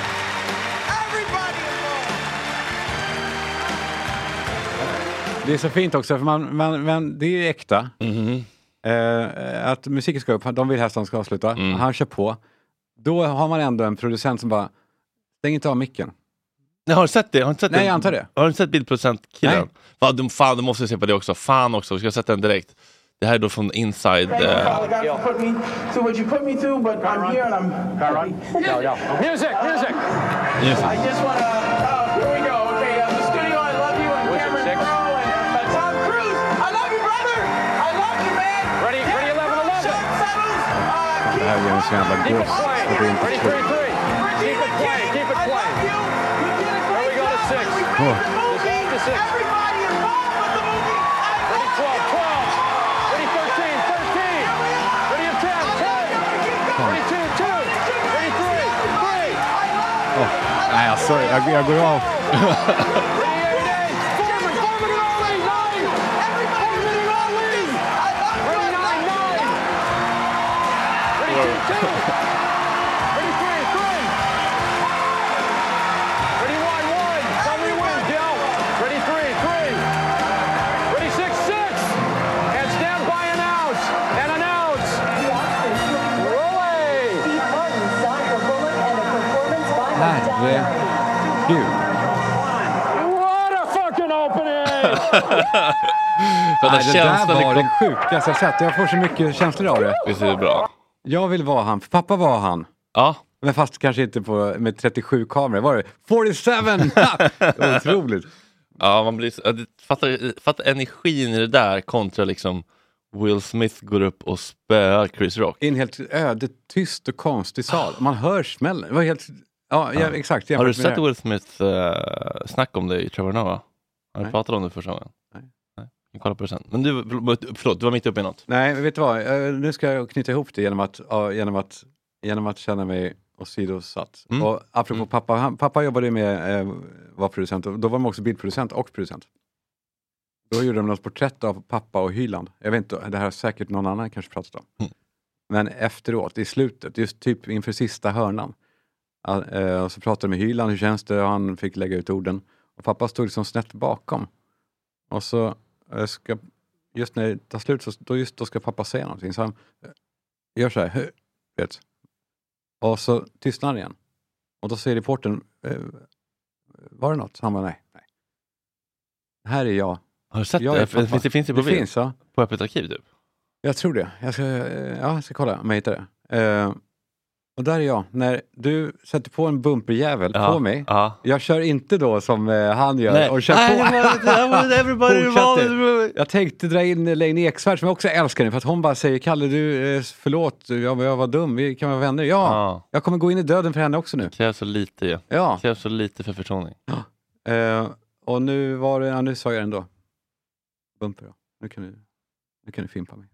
S5: Det är så fint också, för man, man, man, det är äkta.
S4: Mm-hmm.
S5: Eh, att musiken ska upp, de vill helst att de ska avsluta. Mm. Han kör på. Då har man ändå en producent som bara, stäng inte av micken.
S4: Nej, har du sett det? Har du sett
S5: Nej,
S4: det?
S5: jag antar det.
S4: Har du sett bildproducentkillen? Fan, du, fan, du måste se på det också. Fan också, vi ska sätta den direkt. Det här är då från Inside. Uh...
S11: Music, music.
S4: Yes.
S11: I just want to, uh, here we go. Okay, uh, the studio, I love you, and Cameron Crowe, and uh, Tom Cruise. I love you, brother. I love you, man. Ready, ready, eleven, eleven.
S5: Det här är en sån jävla gås.
S11: Ready, three, three. Keep it play, keep it play. There we go to six.
S5: Oh.
S11: Everybody involved with the movie. Ready, twelve, twelve. Ready, thirteen, thirteen. Ready, ten, ten. Ready, two, two. Ready, three, three.
S5: Oh. Nej, alltså, jag, jag går av.
S11: What a fucking opening!
S5: Nej, det där var det sjukaste jag sett. Jag får så mycket känslor av det.
S4: Visst är det bra?
S5: Jag vill vara han. Pappa var han.
S4: Ja.
S5: Men fast kanske inte på, med trettiosju kameror. Var det fyrtiosju? Det var otroligt.
S4: Ja, man blir så, fattar, fattar energin i det där kontra liksom Will Smith går upp och spöar Chris Rock.
S5: I en helt öde, tyst och konstig sal. Man hör smällen. Det var helt... Ja, ja. ja exakt.
S4: Har du sett Will Smith uh, snack om det i Trevor Noah? Har du pratat om det första gången? Nej. Nej. Jag kollar på det sen. Men du, förlåt, du var mitt uppe i något.
S5: Nej, vet du vad? Nu ska jag knyta ihop det genom att, genom att, genom att känna mig åsidosatt. Mm. Och apropå mm. pappa, han, pappa jobbade med, eh, var producent, och då var de också bildproducent och producent. Då gjorde de något porträtt av pappa och Hyland. Jag vet inte, det här har säkert någon annan kanske pratat om. Mm. Men efteråt, i slutet, just typ inför sista hörnan. Uh, och så pratade de med Hyland, hur känns det? Och han fick lägga ut orden. Och pappa stod liksom snett bakom. Och så uh, ska, just när det tar slut, så då, just då ska pappa säga någonting. Så han uh, gör så här, vet. Och så tystnar han igen. Och då säger reportern, uh, var det något? Så han bara, nej, nej. Här är jag.
S4: Har du sett
S5: jag
S4: det? Finns det, finns det på
S5: det finns, ja.
S4: På Öppet arkiv typ?
S5: Jag tror det. Jag ska, uh, ja, jag ska kolla om jag hittar det. Uh, Och där är jag. När du sätter på en bumperjävel ja, på mig. Ja. Jag kör inte då som eh, han gör. Nej. Och kör på. Jag tänkte dra in Lane Eksvärd som jag också älskar nu. För att hon bara säger, Kalle du, eh, förlåt. Jag, jag var dum. Vi kan vara vänner. Ja, ja, jag kommer gå in i döden för henne också nu.
S4: Det krävs så lite. Ja.
S5: Ja.
S4: Det krävs så lite för förtroning.
S5: Ja. Eh, och nu var det, ja, nu sa jag det ändå. Bumper då. Nu kan du, nu kan du fimpa mig.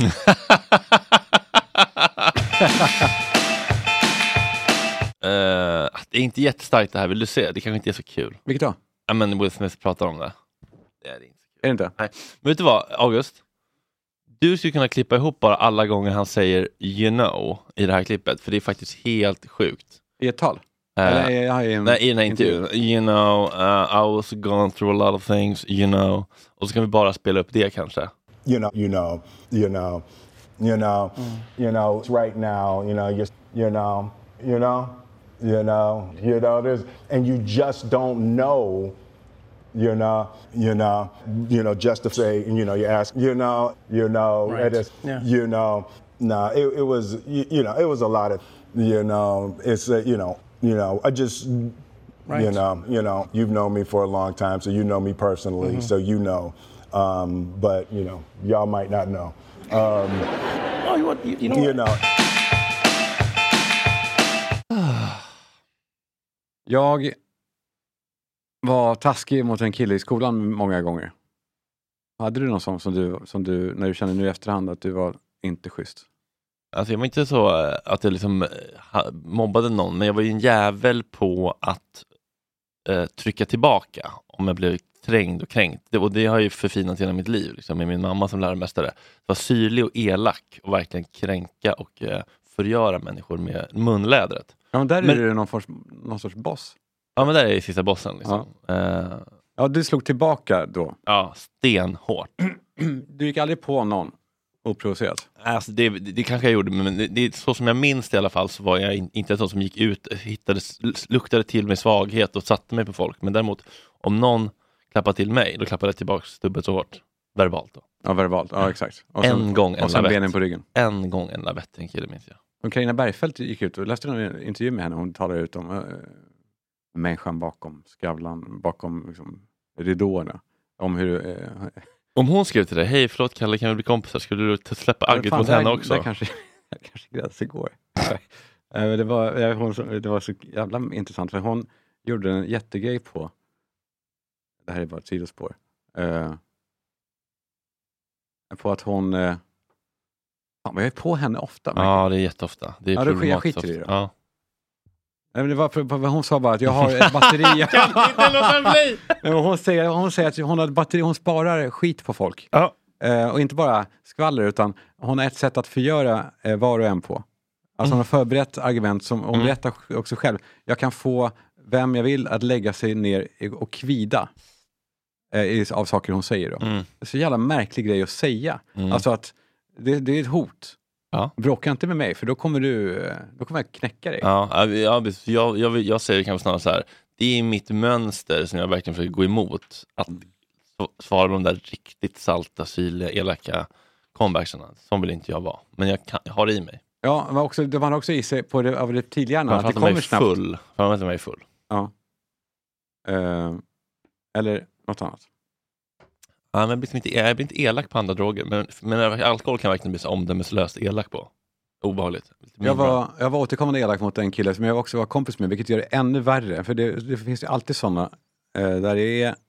S4: Uh, det är inte jättestarkt det här, vill du se? Det kanske inte är så kul.
S5: Vilket då?
S4: Ja, men Will Smith pratar om det. Det är det inte så kul.
S5: Är det inte?
S4: Nej. Men vet du vad, August? Du skulle kunna klippa ihop bara alla gånger han säger you know i det här klippet, för det är faktiskt helt sjukt.
S5: I ett tal?
S4: Uh,
S5: Eller är jag i en...
S4: Nej, i den här intervjun. You know, uh, I was gone through a lot of things, you know. Och så kan vi bara spela upp det kanske.
S12: You know, you know, you know, you know, mm. you know, it's right now, you know, just, you know, you know. You know, you know, there's, and you just don't know, you know, you know, you know, just to say, you know, you ask, you know, you know,
S11: right.
S12: it is,
S11: yeah.
S12: you know, no, it, it was, you, you know, it was a lot of, you know, it's, uh, you know, you know, I just, right. you know, you know, you've known me for a long time, so you know me personally, mm-hmm. so you know, um, but, you know, y'all might not know. Um,
S11: oh, you, you, you know,
S12: you know.
S5: Jag var taskig mot en kille i skolan många gånger. Hade du någon sån som du, som du, när du känner nu i efterhand att du var inte schysst?
S4: Alltså jag var inte så att jag liksom mobbade någon, men jag var ju en jävel på att eh, trycka tillbaka om jag blev trängd och kränkt. Det, och det har ju förfinat hela mitt liv liksom, med min mamma som läromästare. Det var syrlig och elak och verkligen kränka och eh, förgöra människor med munlädret.
S5: Ja, men där
S4: men,
S5: är du någon, for, någon sorts boss.
S4: Ja, men där är sista bossen. Liksom.
S5: Ja.
S4: Uh,
S5: ja, du slog tillbaka då.
S4: Ja, stenhårt.
S5: Du gick aldrig på någon oprovocerat?
S4: Alltså, det, det, det kanske jag gjorde, men det, det, så som jag minns det i alla fall så var jag in, inte en sån som gick ut, hittade, luktade till med svaghet och satte mig på folk. Men däremot, om någon klappade till mig, då klappade jag tillbaka dubbelt så hårt. Verbalt då.
S5: Ja, verbalt. Ja, exakt. Och
S4: en
S5: sen,
S4: gång en
S5: och sen
S4: lavett.
S5: benen på ryggen.
S4: En gång en lavett, en kille minns jag.
S5: Och Carina Bergfeldt gick ut och läste en intervju med henne. Hon talade ut om äh, människan bakom Skavlan, bakom liksom, ridåerna. Om hur... Äh,
S4: om hon skrev till dig, hej förlåt Kalle, kan vi bli kompisar? Skulle du släppa agget mot henne också?
S5: Det kanske, kanske gränsen går. det, var, hon, det var så jävla intressant för hon gjorde en jättegrej på, det här är bara ett sidospår, uh, på att hon... Uh, Ja, men jag är på henne ofta.
S4: Ja, det är jätteofta. Det är
S5: ja,
S4: problematiskt.
S5: Jag skiter i det.
S4: Ja.
S5: Nej, men det var för, för, hon sa bara att jag har ett batteri. Jag kan inte låta bli! Men hon, säger, hon säger att hon har ett batteri, hon sparar skit på folk.
S4: Ja.
S5: Eh, och inte bara skvaller, utan hon har ett sätt att förgöra eh, var och en på. Alltså mm. hon har förberett argument som hon mm. berättar också själv. Jag kan få vem jag vill att lägga sig ner och kvida eh, av saker hon säger. Då. Mm. Det är så jävla märklig grej att säga. Mm. Alltså att Det, det är ett hot. Ja. Bråka inte med mig, för då kommer du då kommer jag knäcka dig.
S4: Ja, ja, jag, jag, jag säger kanske snarare så här. Det är mitt mönster som jag verkligen försöker gå emot. Att svara på de där riktigt salta, syrliga, elaka comebacksarna. Som vill inte jag vara. Men jag, kan, jag har det i mig.
S5: Ja, men också, det var också i sig på det, av reptilhjärnan.
S4: Att det kommer snabbt. Full. För att de är full.
S5: Ja. Uh, eller något annat.
S4: Ja, men jag blir inte, jag blir inte elak på andra droger. Men, men alkohol kan verkligen bli så omdömeslöst elak på. Obehagligt.
S5: Jag var, jag var återkommande elak mot en kille som jag också var kompis med. Vilket gör det ännu värre. För det, det finns ju alltid sådana. Uh, där det är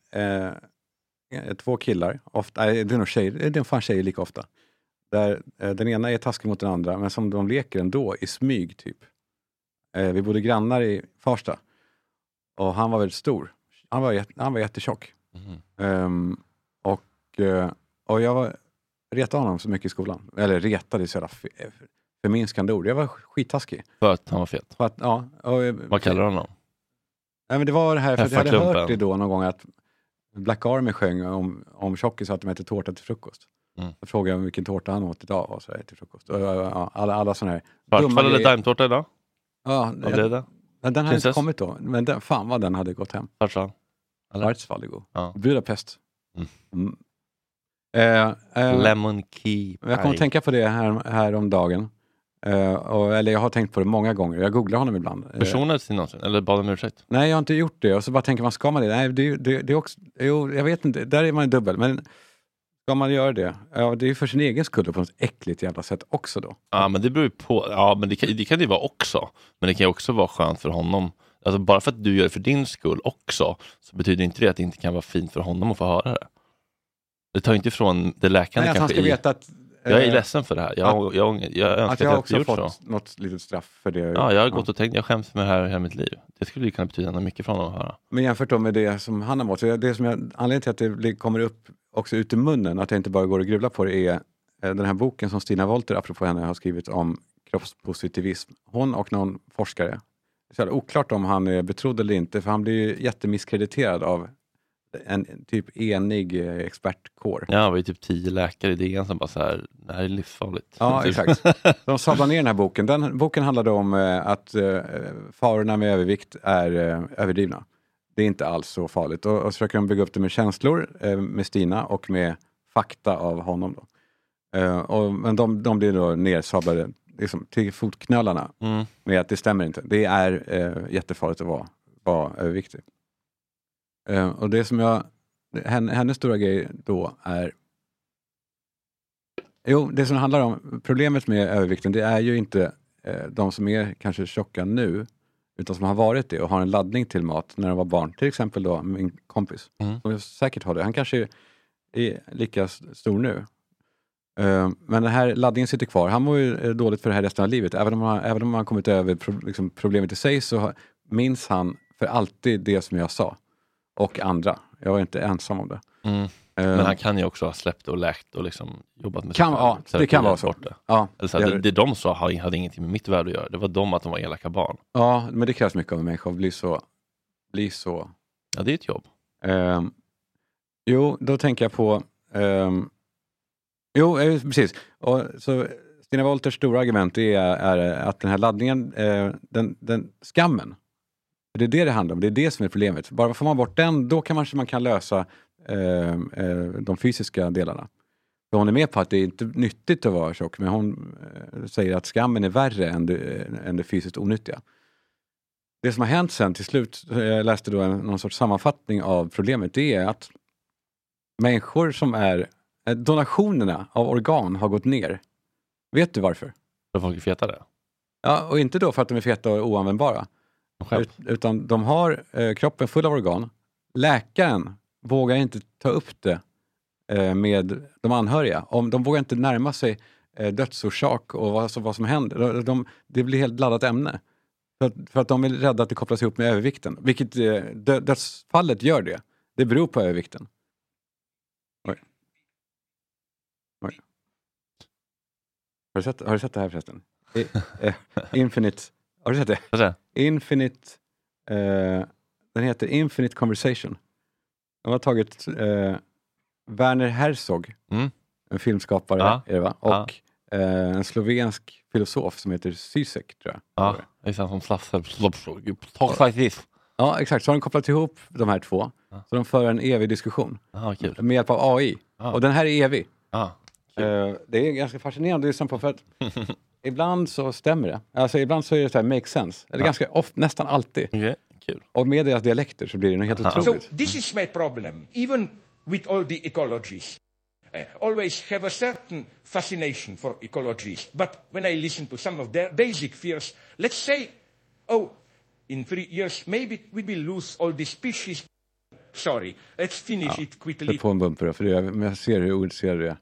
S5: uh, två killar. Ofta, nej, det är nog tjejer. Det är fan tjejer lika ofta. Där uh, den ena är taskig mot den andra. Men som de leker ändå i smyg typ. Uh, vi bodde grannar i Farsta. Och han var väldigt stor. Han var, han var jättetjock. Mm. Um, och, uh, och jag var, retade honom så mycket i skolan. Eller retade i så jävla förminskande ord. Jag var skittaskig.
S4: För att han var fet?
S5: För att, ja. Och,
S4: vad kallar du honom?
S5: Nej, men det var det här, för att jag hade hört det då någon gång att Black Army sjöng om, om tjockis att de äter tårta till frukost. Mm. Så frågade jag vilken tårta han åt idag och så till frukost. Och, ja, alla, alla sådana här...
S4: Svartfall eller daimtårta idag?
S5: Ja,
S4: vad blev det?
S5: Den hade inte kommit då. Men den, fan vad den hade gått hem.
S4: Svartfall?
S5: Schwarzwald är god.
S4: Ja.
S5: Budapest.
S4: Mm.
S5: Mm. Eh, eh,
S4: Lemon key.
S5: Jag kommer att tänka på det här, här om dagen. Eh, och, eller jag har tänkt på det många gånger. Jag googlar honom ibland.
S4: Personer till någonsin? Eller bad om ursäkt?
S5: Nej, jag har inte gjort det. Och så bara tänker man, ska man det? Nej, det, det, det är också... Jo, jag vet inte. Där är man dubbel. Men ska man göra det? Ja, det är för sin egen skull på något äckligt jävla sätt också då.
S4: Ja, men det beror ju på. Ja, men det kan, det kan det vara också. Men det kan ju också vara skönt för honom. Alltså bara för att du gör det för din skull också, så betyder inte det att det inte kan vara fint för honom att få höra det. Det tar ju inte ifrån det läkande. Nej, kanske
S5: han ska
S4: i.
S5: Veta att,
S4: jag är ledsen för det här. Jag, att, jag, jag, jag önskar
S5: att jag
S4: att
S5: också
S4: jag
S5: fått
S4: så.
S5: Något litet straff för det.
S4: Ja, jag har gått och tänkt, jag skäms med det här hela mitt liv. Det skulle ju kunna betyda mycket för honom att höra.
S5: Men jämfört då med det som han har mått, så det som jag, anledningen till att det kommer upp också ut i munnen, att jag inte bara går och grubblar på det, är den här boken som Stina Wolter, apropå henne, har skrivit om kroppspositivism. Hon och någon forskare. Det är oklart om han är betrodd eller inte, för han blir ju jättemisskrediterad av en typ enig expertkår.
S4: Ja, det var ju typ tio läkare i D N som bara så här, det här är livsfarligt.
S5: Ja, exakt. De sablar ner den här boken. Den boken handlade om att uh, farorna med övervikt är uh, överdrivna. Det är inte alls så farligt. Och, och så försöker de bygga upp det med känslor uh, med Stina och med fakta av honom då. Uh, och, men de, de blir då nersablade liksom, till fotknölarna mm. med att det stämmer inte. Det är uh, jättefarligt att vara, vara överviktig. Uh, och det som jag, henne, hennes stora grej då är, jo, det som handlar om, problemet med övervikten, det är ju inte uh, de som är kanske tjocka nu, utan som har varit det och har en laddning till mat när de var barn. Till exempel då min kompis, mm. som säkert har det. Han kanske är lika stor nu. Uh, men den här laddningen sitter kvar. Han mår ju dåligt för det här resten av livet. Även om han, även om han kommit över pro, liksom, problemet i sig, så minns han för alltid det som jag sa. Och andra. Jag var inte ensam om det.
S4: Mm. Uh, Men han kan ju också ha släppt och läkt och liksom jobbat med
S5: kan, ja, det kan vara så.
S4: Det.
S5: Ja,
S4: Eller så här, det, det de sa hade ingenting med mitt värde att göra. Det var de att de var elaka barn.
S5: Ja, men det krävs mycket av en människa att bli så... Bli så...
S4: Ja, det är ett jobb.
S5: Um, jo, då tänker jag på... Um, jo, precis. Och, så Stina Wolters stora argument är, är att den här laddningen, eh, den, den skammen, det är det det handlar om. Det är det som är problemet. Bara får man bort den, då kan man, man kan lösa eh, eh, de fysiska delarna. För hon är med på att det är inte nyttigt att vara tjock, men hon eh, säger att skammen är värre än det, eh, än det fysiskt onyttiga. Det som har hänt sen till slut, jag läste då en, någon sorts sammanfattning av problemet, det är att människor som är, donationerna av organ har gått ner. Vet du varför?
S4: För folk är fetare?
S5: Ja, och inte då för att de är feta och oanvändbara. Ut, utan de har eh, kroppen full av organ. Läkaren vågar inte ta upp det eh, med de anhöriga. Om de vågar inte närma sig eh, dödsorsak och vad, så, vad som händer. De, de, det blir helt laddat ämne. För att, för att de är rädda att det kopplas ihop med övervikten. Vilket eh, dö, dödsfallet gör det. Det beror på övervikten. Oj. Oj. Har du sett, har du sett det här förresten? I, eh, Infinite... Har du sett det?
S4: Vad är det?
S5: Infinite... Eh, den heter Infinite Conversation. De har tagit eh, Werner Herzog, mm. en filmskapare, ja. Är det, va? Och ja. eh, en slovensk filosof som heter Zizek, tror jag.
S4: Ja, det är som slassar. Talk like this.
S5: Ja, exakt. Så har de kopplat ihop de här två. Ah. Så de för en evig diskussion.
S4: Ah, kul.
S5: Med hjälp av A I.
S4: Ah.
S5: Och den här är evig.
S4: Ah,
S5: uh, det är ganska fascinerande att lyssna på för att ibland så stämmer det. Alltså ibland så är det så här, make sense. Eller ah. ganska ofta, nästan alltid.
S4: Okay. Kul.
S5: Och med deras dialekter så blir det något helt ah. otroligt.
S13: So this is my problem. Even with all the ecologies. I always have a certain fascination for ecologies. But when I listen to some of their basic fears, let's say, oh, in three years maybe we will lose all the species. Sorry, let's finish ja, it quickly.
S5: Sätt på en bumper då, för det, men jag ser hur ointresserad du är.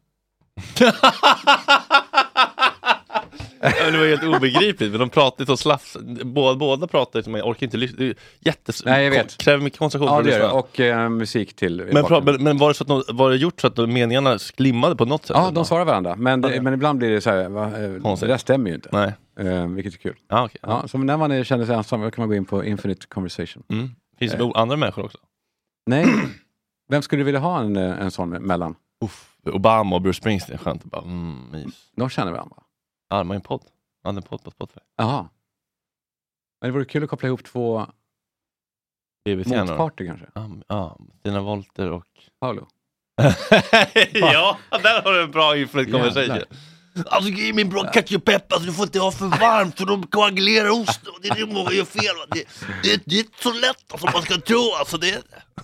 S4: Ja, det var helt obegripligt, men de pratar så slafs. Båda, båda pratar som jag orkar inte lyssna. Det är jättes...
S5: Nej, jag vet.
S4: Kräver mycket koncentration
S5: ja,
S4: för att lyssna.
S5: Och uh, musik till.
S4: Men, pra, men, men var det så att de, var det gjort så att de meningarna glimmade på något sätt?
S5: Ja, de svarar varandra. Men, det, men ibland blir det så här, va, det där stämmer ju inte.
S4: Nej.
S5: Uh, vilket är kul.
S4: Ah, okay.
S5: Ja, så när man är, känner sig ensam, då kan man gå in på Infinite Conversation.
S4: Mm. Finns det
S5: uh.
S4: andra människor också?
S5: Nej. Vem skulle du vilja ha en, en sån mellan?
S4: Uff, Obama och Bruce Springsteen, skönt. Bara, mm, mys.
S5: De känner varandra.
S4: Ja, de har en podd. Ja, en podd på Spotify.
S5: Jaha. Men det vore kul att koppla ihop två motparter kanske.
S4: Ja, ja, Stina Wolter och...
S5: Paolo.
S4: Ja, där har du en bra Infinite Conversation. Alltså ge mig en bra ketchup peppar, alltså, du får inte ha för varmt för de koagulerar osten. Det är det många gör fel. Det, det, det är inte så lätt som man ska tro. Alltså, det...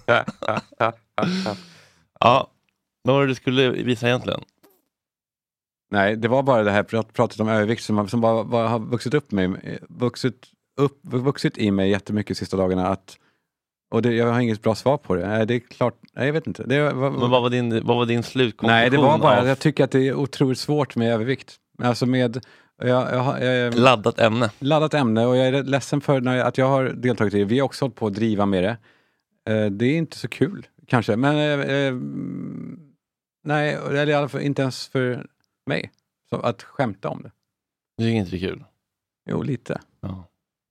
S4: Ja, vad var det du skulle visa egentligen?
S5: Nej, det var bara det här pratet om övervikt som, som bara, bara har vuxit upp mig, vuxit, upp, vuxit i mig jättemycket sista dagarna. Att, och det, jag har inget bra svar på det. Nej, det är klart, nej, jag vet inte. Det var,
S4: Men vad var din, vad var din slutkonklusion?
S5: Nej, det var bara
S4: av...
S5: jag tycker att det är otroligt svårt med övervikt. Alltså med... Jag, jag, jag,
S4: laddat ämne.
S5: Laddat ämne och jag är ledsen för när, att jag har deltagit i det. Vi har också hållit på att driva med det. Eh, det är inte så kul, kanske. Men eh, nej, eller i alla fall inte ens för mig. Så att skämta om det.
S4: Det är inte kul.
S5: Jo, lite.
S4: Ja.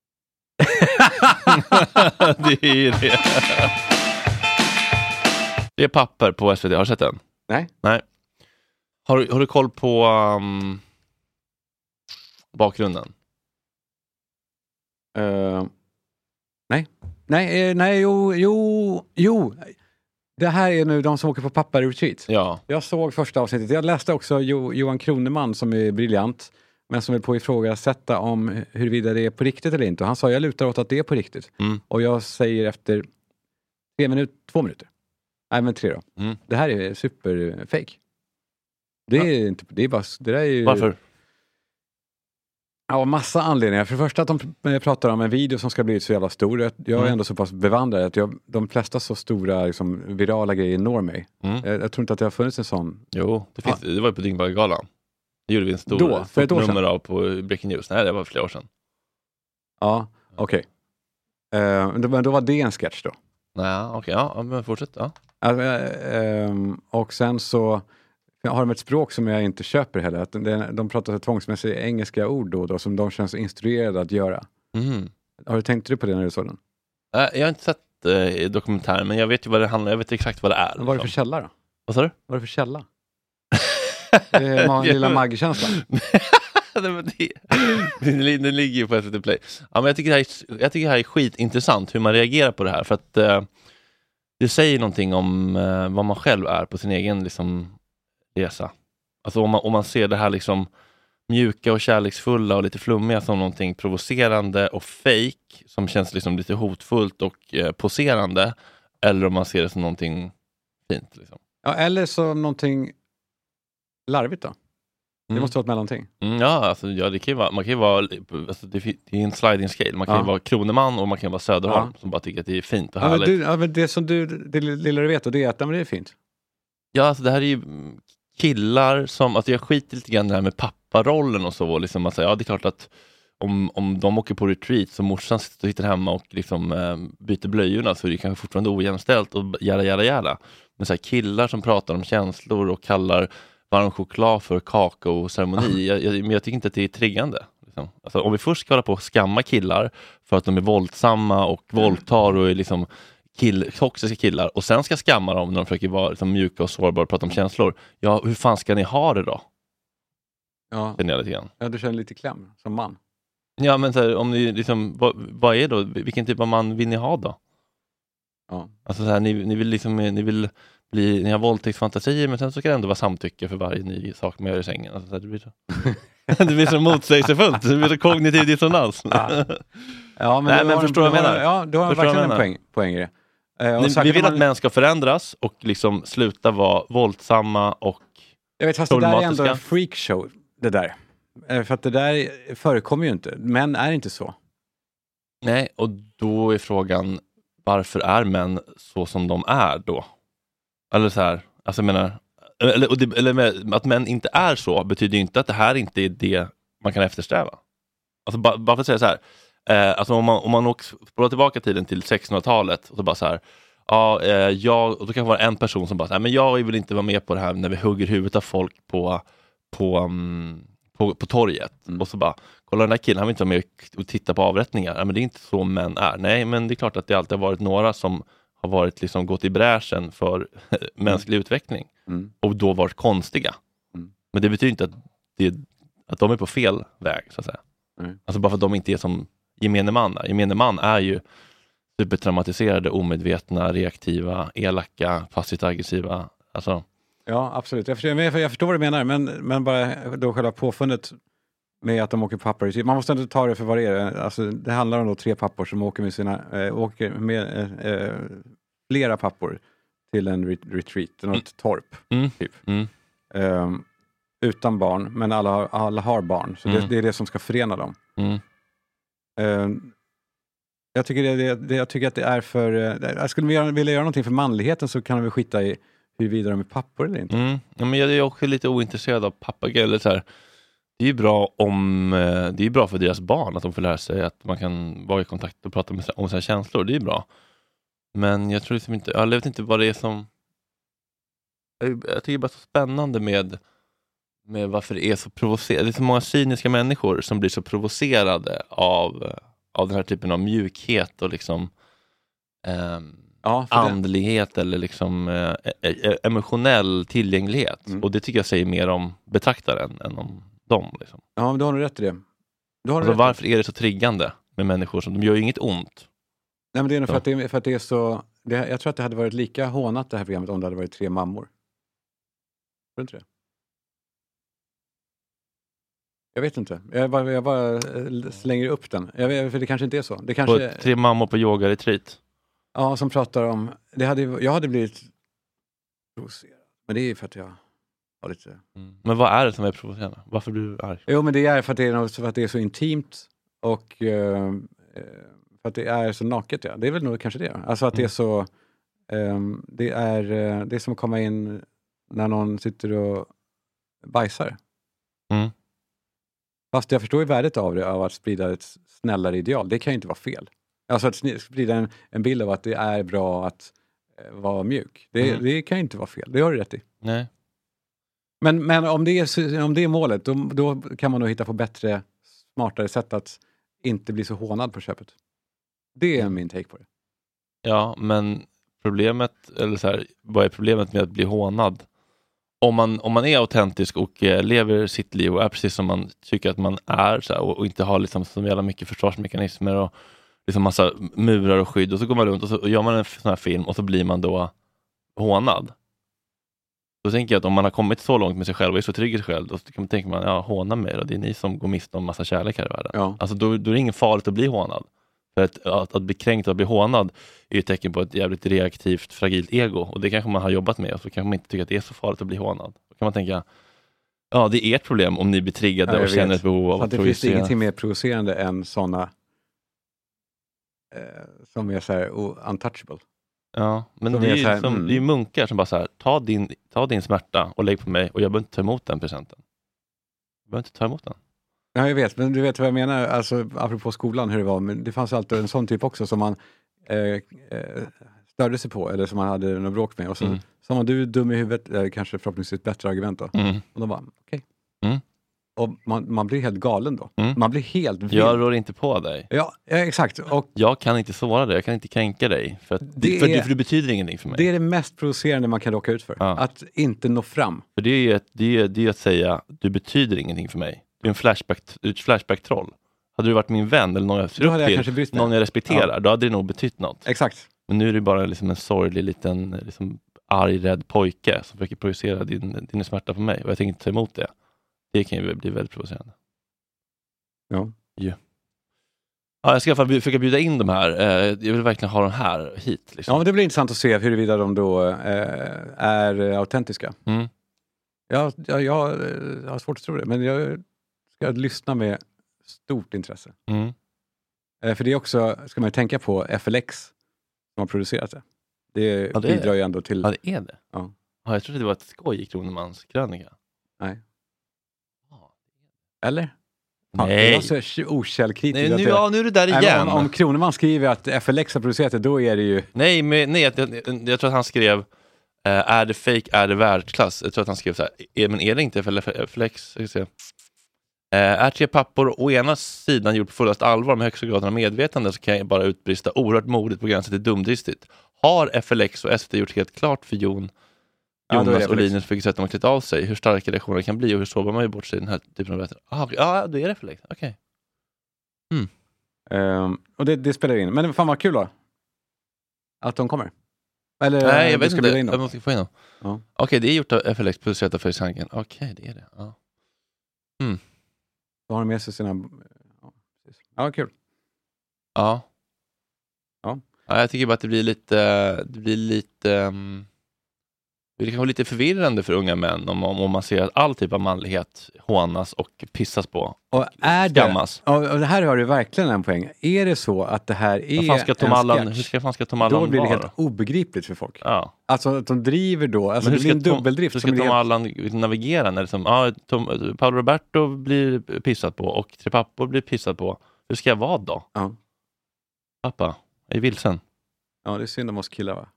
S4: Det är det. Det är papper på S V T. Har du sett den?
S5: Nej.
S4: Nej. Har, har du koll på um, bakgrunden?
S5: Uh, nej. Nej, nej, jo, jo, jo. Det här är nu de som åker på pappa-retreat.
S4: Ja.
S5: Jag såg första avsnittet. Jag läste också jo, Johan Kroneman som är briljant. Men som vill på ifrågasätta om huruvida det är på riktigt eller inte. Och han sa, jag lutar åt att det är på riktigt.
S4: Mm.
S5: Och jag säger efter tre minuter, två minuter. Nej, men tre då.
S4: Mm.
S5: Det här är super fake. Det är ja. inte, det är bara, det där är ju...
S4: Varför?
S5: Ja, massa anledningar. För det första att de pratar om en video som ska bli så jävla stor. Jag är mm. ändå så pass bevandrad att jag, de flesta så stora liksom, virala grejer når mig.
S4: Mm.
S5: Jag, jag tror inte att det har funnits en sån.
S4: Jo, det, finns, ja. det var ju på Dyngbaggegalan. Det gjorde vi en stor
S5: Då, för ett år
S4: nummer av på Breaking News. Nej, det var flera år sedan.
S5: Ja, okej. Okay. Uh, men då var det en sketch då?
S4: Nej, okej. Okay, ja, men fortsätt. Ja.
S5: Uh, uh, och sen så har de ett språk som jag inte köper heller. Att de, de pratar så tvångsmässigt engelska ord då, då som de känns instruerade att göra.
S4: Mm.
S5: Har du tänkt på det när du såg den?
S4: Uh, jag har inte sett uh, dokumentären, men jag vet ju vad det handlar. Jag vet exakt vad det är.
S5: Men vad är det för källa då?
S4: Vad sa du?
S5: Vad är det för källa? Det är man, lilla Maggie-känslan.
S4: det, det, det ligger ju på S V T Play. Ja, men jag, tycker det här är, jag tycker det här är skitintressant hur man reagerar på det här. För att uh, det säger någonting om uh, vad man själv är på sin egen liksom, resa. Alltså om man, om man ser det här liksom mjuka och kärleksfulla och lite flummiga som någonting provocerande och fake som känns liksom lite hotfullt och uh, poserande. Eller om man ser det som någonting fint. Liksom.
S5: Ja, eller som någonting larvigt då. Det
S4: Mm.
S5: måste vara ett mellanting.
S4: Mm, ja, alltså, ja, det kan ju vara, man kan ju vara alltså, det är en sliding scale. Man kan
S5: ja.
S4: ju vara Kroneman och man kan vara Söderholm ja. som bara tycker att det är fint och
S5: ja,
S4: härligt.
S5: Men du, ja, men det som du, det lilla du vet och det är att ja, men det är fint.
S4: Ja, alltså det här är ju killar som, alltså jag skiter lite grann det här med papparollen och så. Liksom, alltså, ja, det är klart att om, om de åker på retreat så morsan sitter hemma och liksom, äh, byter blöjorna så är det kanske fortfarande ojämställt och jära, jära, jära. Men så här, killar som pratar om känslor och kallar varm choklad för kakao-ceremoni. Jag, jag, men jag tycker inte att det är triggande. Liksom. Alltså, om vi först ska hålla på att skamma killar för att de är våldsamma och våldtar och är liksom kill, toxiska killar och sen ska skamma dem när de försöker vara liksom, mjuka och sårbara och prata om känslor. Ja, hur fan ska ni ha det då?
S5: Ja,
S4: känner jag lite grann.
S5: Ja, du känner lite kläm som man.
S4: Ja, men så här, om ni liksom, vad, vad är då? Vilken typ av man vill ni ha då?
S5: Ja.
S4: Alltså så här, ni, ni vill liksom, ni vill bli, ni har våldtäktsfantasier, men sen så kan det ändå vara samtycke för varje ny sak man gör i sängen. Alltså så här, det blir så det blir så motsägelsefullt, det blir så kognitiv dissonans.
S5: Ja, ja men,
S4: Nej, men
S5: har,
S4: förstår vad jag menar?
S5: Ja, du har
S4: förstår
S5: verkligen en poäng, poäng i det. Eh,
S4: ni, vi vill
S5: man...
S4: att män ska förändras och liksom sluta vara våldsamma och
S5: jag vet, fast det där är ändå en freakshow, det där. Eh, för att det där förekommer ju inte. Män är inte så.
S4: Nej, och då är frågan, varför är män så som de är då? Eller så här, alltså jag menar, eller, och det, eller med, att män inte är så betyder ju inte att det här inte är det man kan eftersträva. Alltså bara, bara för att säga så här, eh, alltså om man, om man åker, spolar tillbaka tiden till sextonhundratalet och så bara så här, ja, eh, jag, och då kan det vara en person som bara så här, men jag vill inte vara med på det här när vi hugger huvudet av folk på, på, um, på, på torget. Mm. Och så bara, kolla den där killen, han vill inte vara med och titta på avrättningar. Ja, men det är inte så män är. Nej, men det är klart att det alltid har varit några som har varit liksom gått i bräschen för mänsklig utveckling. Mm. Och då varit konstiga. Mm. Men det betyder inte att, det, att de är på fel väg, så att säga. Mm. Alltså bara för att de inte är som gemene man är. Gemene man är ju supertraumatiserade, omedvetna, reaktiva, elaka, passivt aggressiva. Alltså.
S5: Ja, absolut. Jag förstår, jag förstår vad du menar, men, men bara då själva påfundet med att de åker på pappor. Man måste inte ta det för vad det är. Alltså, det handlar om då tre pappor som åker med sina äh, åker med äh, flera pappor till en re- retreat, något mm. torp.
S4: Mm.
S5: Typ.
S4: Mm.
S5: Um, utan barn, men alla har, alla har barn. Så mm. det, det är det som ska förena dem.
S4: Mm.
S5: Um, jag, tycker det, det, det, jag tycker att det är för... Uh, jag skulle vilja, vilja göra någonting för manligheten, så kan vi skita i huruvida de är pappor eller inte.
S4: Mm. Ja, men jag är också lite ointresserad av pappagrejer. Så här. Det är ju bra om det är bra för deras barn att de får lära sig att man kan vara i kontakt och prata med, om sina känslor. Det är bra. Men jag tror liksom inte, jag vet inte vad det är som, jag tycker det är bara så spännande med med varför det är så provocerande. Det är så många cyniska människor som blir så provocerade av av den här typen av mjukhet och liksom eh, ja, andlighet det. Eller liksom eh, emotionell tillgänglighet. Mm. Och det tycker jag säger mer om betraktaren än om dem. Liksom.
S5: Ja, men du har nog rätt i det. Du har
S4: alltså,
S5: rätt.
S4: Varför är det så triggande med människor som, de gör ju inget ont.
S5: Nej, men det är nog för att det, för att det är så, det, jag tror att det hade varit lika hånat det här programmet om det hade varit tre mammor. Tror du inte det? Jag vet inte. Jag bara, jag bara slänger upp den. Jag vet, för det kanske inte är så. Det kanske...
S4: På tre mammor på yoga-retreat.
S5: Ja, som pratar om... Det hade, jag hade blivit provocerad. Men det är ju för att jag har lite...
S4: Mm. Men vad är det som är provocerande? Varför blir du arg?
S5: Jo, men det är för att det är, något, för att det är så intimt. Och uh, för att det är så naket. Ja. Det är väl nog kanske det. Alltså att mm. det är så... Um, det, är, uh, det är som att komma in när någon sitter och bajsar.
S4: Mm.
S5: Fast jag förstår ju värdet av det, av att sprida ett snällare ideal. Det kan ju inte vara fel. Alltså att sprida en, en bild av att det är bra att eh, vara mjuk. Det, mm. det kan ju inte vara fel. Det har du rätt i.
S4: Nej.
S5: Men, men om, det är, om det är målet, då, då kan man nog hitta på bättre, smartare sätt att inte bli så hånad på köpet. Det är min take på det.
S4: Ja, men problemet, eller så här, vad är problemet med att bli hånad? Om man, om man är autentisk och eh, lever sitt liv och är precis som man tycker att man är så här, och, och inte har liksom så jävla mycket försvarsmekanismer och liksom massa murar och skydd, och så går man runt och så och gör man en sån här film och så blir man då hånad. Då tänker jag att om man har kommit så långt med sig själv och är så trygg i sig själv, då kan man tänka man, ja, håna mig då, det är ni som går miste om massa kärlek här i världen.
S5: Ja.
S4: Alltså då, då är det ingen farligt att bli hånad. För att, att, att bli kränkt och att bli hånad är ju ett tecken på ett jävligt reaktivt, fragilt ego. Och det kanske man har jobbat med, och så kanske man inte tycker att det är så farligt att bli hånad. Då kan man tänka, ja, det är ert problem om ni blir triggade ja, och känner ett behov av
S5: så att, att det finns ingenting mer provocerande än sådana eh, som är så här oh, untouchable.
S4: Ja, men det är, är, här, som, mm. det är munkar som bara så här, ta din, ta din smärta och lägg på mig, och jag behöver inte ta emot den presenten. Jag behöver inte ta emot den.
S5: Ja, jag vet, men du vet vad jag menar, alltså apropå skolan hur det var, men det fanns alltid en sån typ också som man eh, eh, störde sig på, eller som man hade något bråk med, och så
S4: mm.
S5: sa man, du är dum i huvudet, eller kanske förhoppningsvis bättre argument då.
S4: Mm.
S5: Och de bara, okej. Okay.
S4: Mm.
S5: Och man, man blir helt galen då.
S4: Mm.
S5: Man blir helt vild.
S4: Jag rår inte på dig.
S5: Ja, ja exakt. Och
S4: jag kan inte såra dig, jag kan inte kränka dig. För, att,
S5: det
S4: för,
S5: är,
S4: för du betyder ingenting för mig.
S5: Det är det mest provocerande man kan råka ut för.
S4: Ja.
S5: Att inte nå fram.
S4: För det är ju ett, det är, det är att säga, du betyder ingenting för mig. Du är en flashback, ett flashback-troll. Hade du varit min vän eller någon jag, upp till, någon jag respekterar, ja. då hade det nog betytt något.
S5: Exakt.
S4: Men nu är det bara liksom en sorglig liten liksom, arg, rädd pojke som försöker projicera din, din smärta på mig. Och jag tänker inte ta emot det. Det kan ju bli väldigt provocerande.
S5: Ja.
S4: Yeah. Ja, jag ska i alla fall försöka bjuda in de här. Jag vill verkligen ha de här hit. Liksom.
S5: Ja, men det blir intressant att se huruvida de då eh, är autentiska.
S4: Mm.
S5: Ja, jag, jag har svårt att tro det, men jag ska lyssna med stort intresse.
S4: Mm.
S5: Eh, för det är också, ska man ju tänka på, F L X som har producerat det. Det,
S4: ja, det
S5: bidrar ju ändå till...
S4: Ja, det är det.
S5: Ja.
S4: Ja, jag trodde det var ett skoj i Kronemans krönika.
S5: Nej. Eller?
S4: Nej.
S5: Ja, det var så okällkritiskt.
S4: Nej, nu, ja, nu är det där igen.
S5: Nej, om, om Kroneman skriver att F L X har producerat det, då är det ju...
S4: Nej, men, nej jag, jag, jag tror att han skrev uh, är det fake, är det världsklass? Jag tror att han skrev så här, är, men är det inte F L X? Jag ska se. Uh, är tre pappor å ena sidan gjort på fullast allvar med högsta graden av medvetande så kan jag bara utbrista oerhört modigt på gränsen till dumdristigt. Har F L X och S V T gjort helt klart för Jon Jonas ja, och Linus på vilket sätt de har klätt av sig, hur starka reaktioner kan bli och hur sågar man ju bort sig i den här typen av väten. Ah, ja, då är det F L X. Okej. Okay. Mm.
S5: Um, och det, det spelar in. Men fan vad kul då. Att de kommer. Eller
S4: nej, jag vet inte.
S5: In
S4: jag måste få in dem. Ja. Okej, okay, det är gjort av F L X producerat av Facehanken. Okej, okay, det är det. Ja. Mm.
S5: Då har de med sig sina... Ja, kul.
S4: Ja.
S5: Ja.
S4: Ja, jag tycker bara att det blir lite... Det blir lite... Um... Det kan vara lite förvirrande för unga män om, om man ser att all typ av manlighet hånas och pissas på.
S5: Och är det, och det här har du verkligen en poäng. Är det så att det här är
S4: fan ska
S5: en
S4: Allan,
S5: sketch,
S4: hur ska fan ska Tom Allan
S5: då blir det
S4: vara?
S5: helt obegripligt för folk.
S4: Ja.
S5: Alltså att de driver då, alltså det blir en
S4: Tom,
S5: dubbeldrift.
S4: Hur ska
S5: som
S4: Tom
S5: helt...
S4: Allan navigera när det som, ja, Tom, Paolo Roberto blir pissat på och tre pappor blir pissat på. Hur ska jag vara då?
S5: Ja.
S4: Pappa, jag är vilsen.
S5: Ja, det är synd om oss killar, va?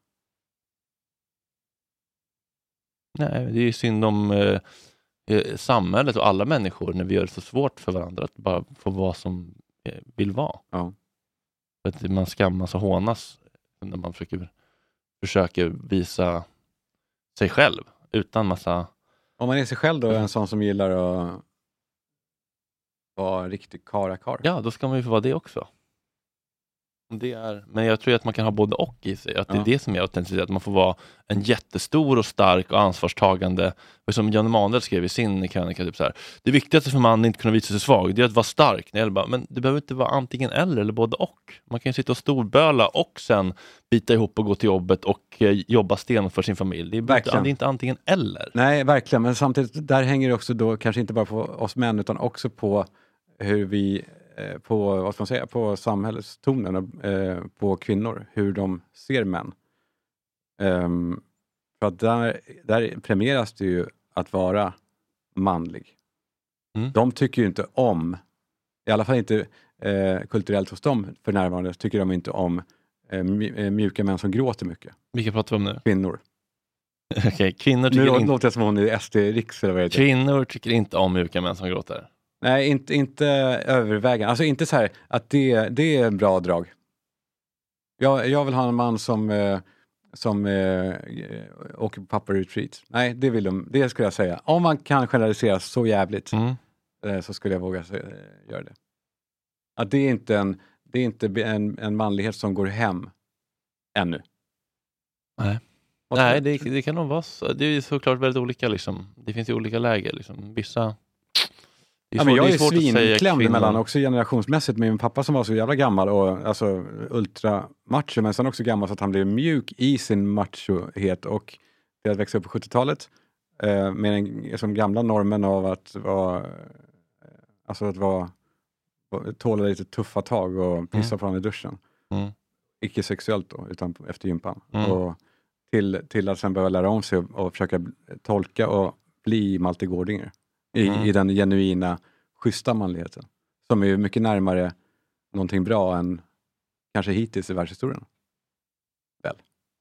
S4: Nej, det är ju synd om eh, samhället och alla människor när vi gör det så svårt för varandra att bara få vara som eh, vill vara.
S5: Ja.
S4: För att man skammas och hånas när man försöker, försöker visa sig själv utan massa...
S5: Om man är sig själv då, är en sån som gillar att vara riktig karakar.
S4: Ja, då ska man ju få vara det också. Det är, men jag tror att man kan ha både och i sig. Att det
S5: ja.
S4: är det som är autentiskt. Att man får vara en jättestor och stark och ansvarstagande. Som Jan Emanuel skrev i sin krönika. Typ så här, det viktigaste för mannen inte kunna visa sig svag, det är att vara stark. Nej, bara, men det behöver inte vara antingen eller, eller både och. Man kan ju sitta och storböla och sen bita ihop och gå till jobbet och eh, jobba sten för sin familj. Det är, inte, det är inte antingen eller.
S5: Nej, verkligen. Men samtidigt, där hänger det också då kanske inte bara på oss män utan också på hur vi på, vad ska man säga, på samhällstonen eh, på kvinnor, hur de ser män. Um, för att där, där premieras det ju att vara manlig.
S4: Mm.
S5: De tycker ju inte om, i alla fall inte eh, kulturellt hos dem för närvarande, tycker de inte om eh, mjuka män som gråter mycket.
S4: Vilka pratar vi om nu?
S5: Kvinnor.
S4: Okej, okay, kvinnor tycker
S5: nu
S4: inte...
S5: låter jag som hon i S D-riks eller vad det heter.
S4: Kvinnor tycker inte om mjuka män som gråter.
S5: Nej, inte, inte övervägande. Alltså inte så här att det, det är en bra drag. Jag, jag vill ha en man som, eh, som eh, åker på pappa-retreat. Nej, det vill de. Det skulle jag säga. Om man kan generalisera så jävligt
S4: mm.
S5: eh, så skulle jag våga eh, göra det. Att det är inte, en, det är inte en, en manlighet som går hem ännu.
S4: Nej, Nej det, det kan nog vara så. Det är såklart väldigt olika. Liksom. Det finns ju olika läger. Liksom. Vissa...
S5: Ja, men jag är svinklämd mellan också generationsmässigt med min pappa som var så jävla gammal och alltså ultra macho, men sen också gammal så att han blev mjuk i sin machohet och det att växa upp på sjuttiotalet eh, med den som gamla normen av att vara alltså att vara tåla lite tuffa tag och pissa mm. på honom i duschen.
S4: Mm.
S5: Icke sexuellt då, utan efter gympan.
S4: Mm.
S5: Och till, till att sen behöva lära om sig och, och försöka tolka och bli Malte Gårdinger. I, mm. i den genuina, schyssta manligheten. Som är ju mycket närmare någonting bra än kanske hittills i världshistorien. Väl.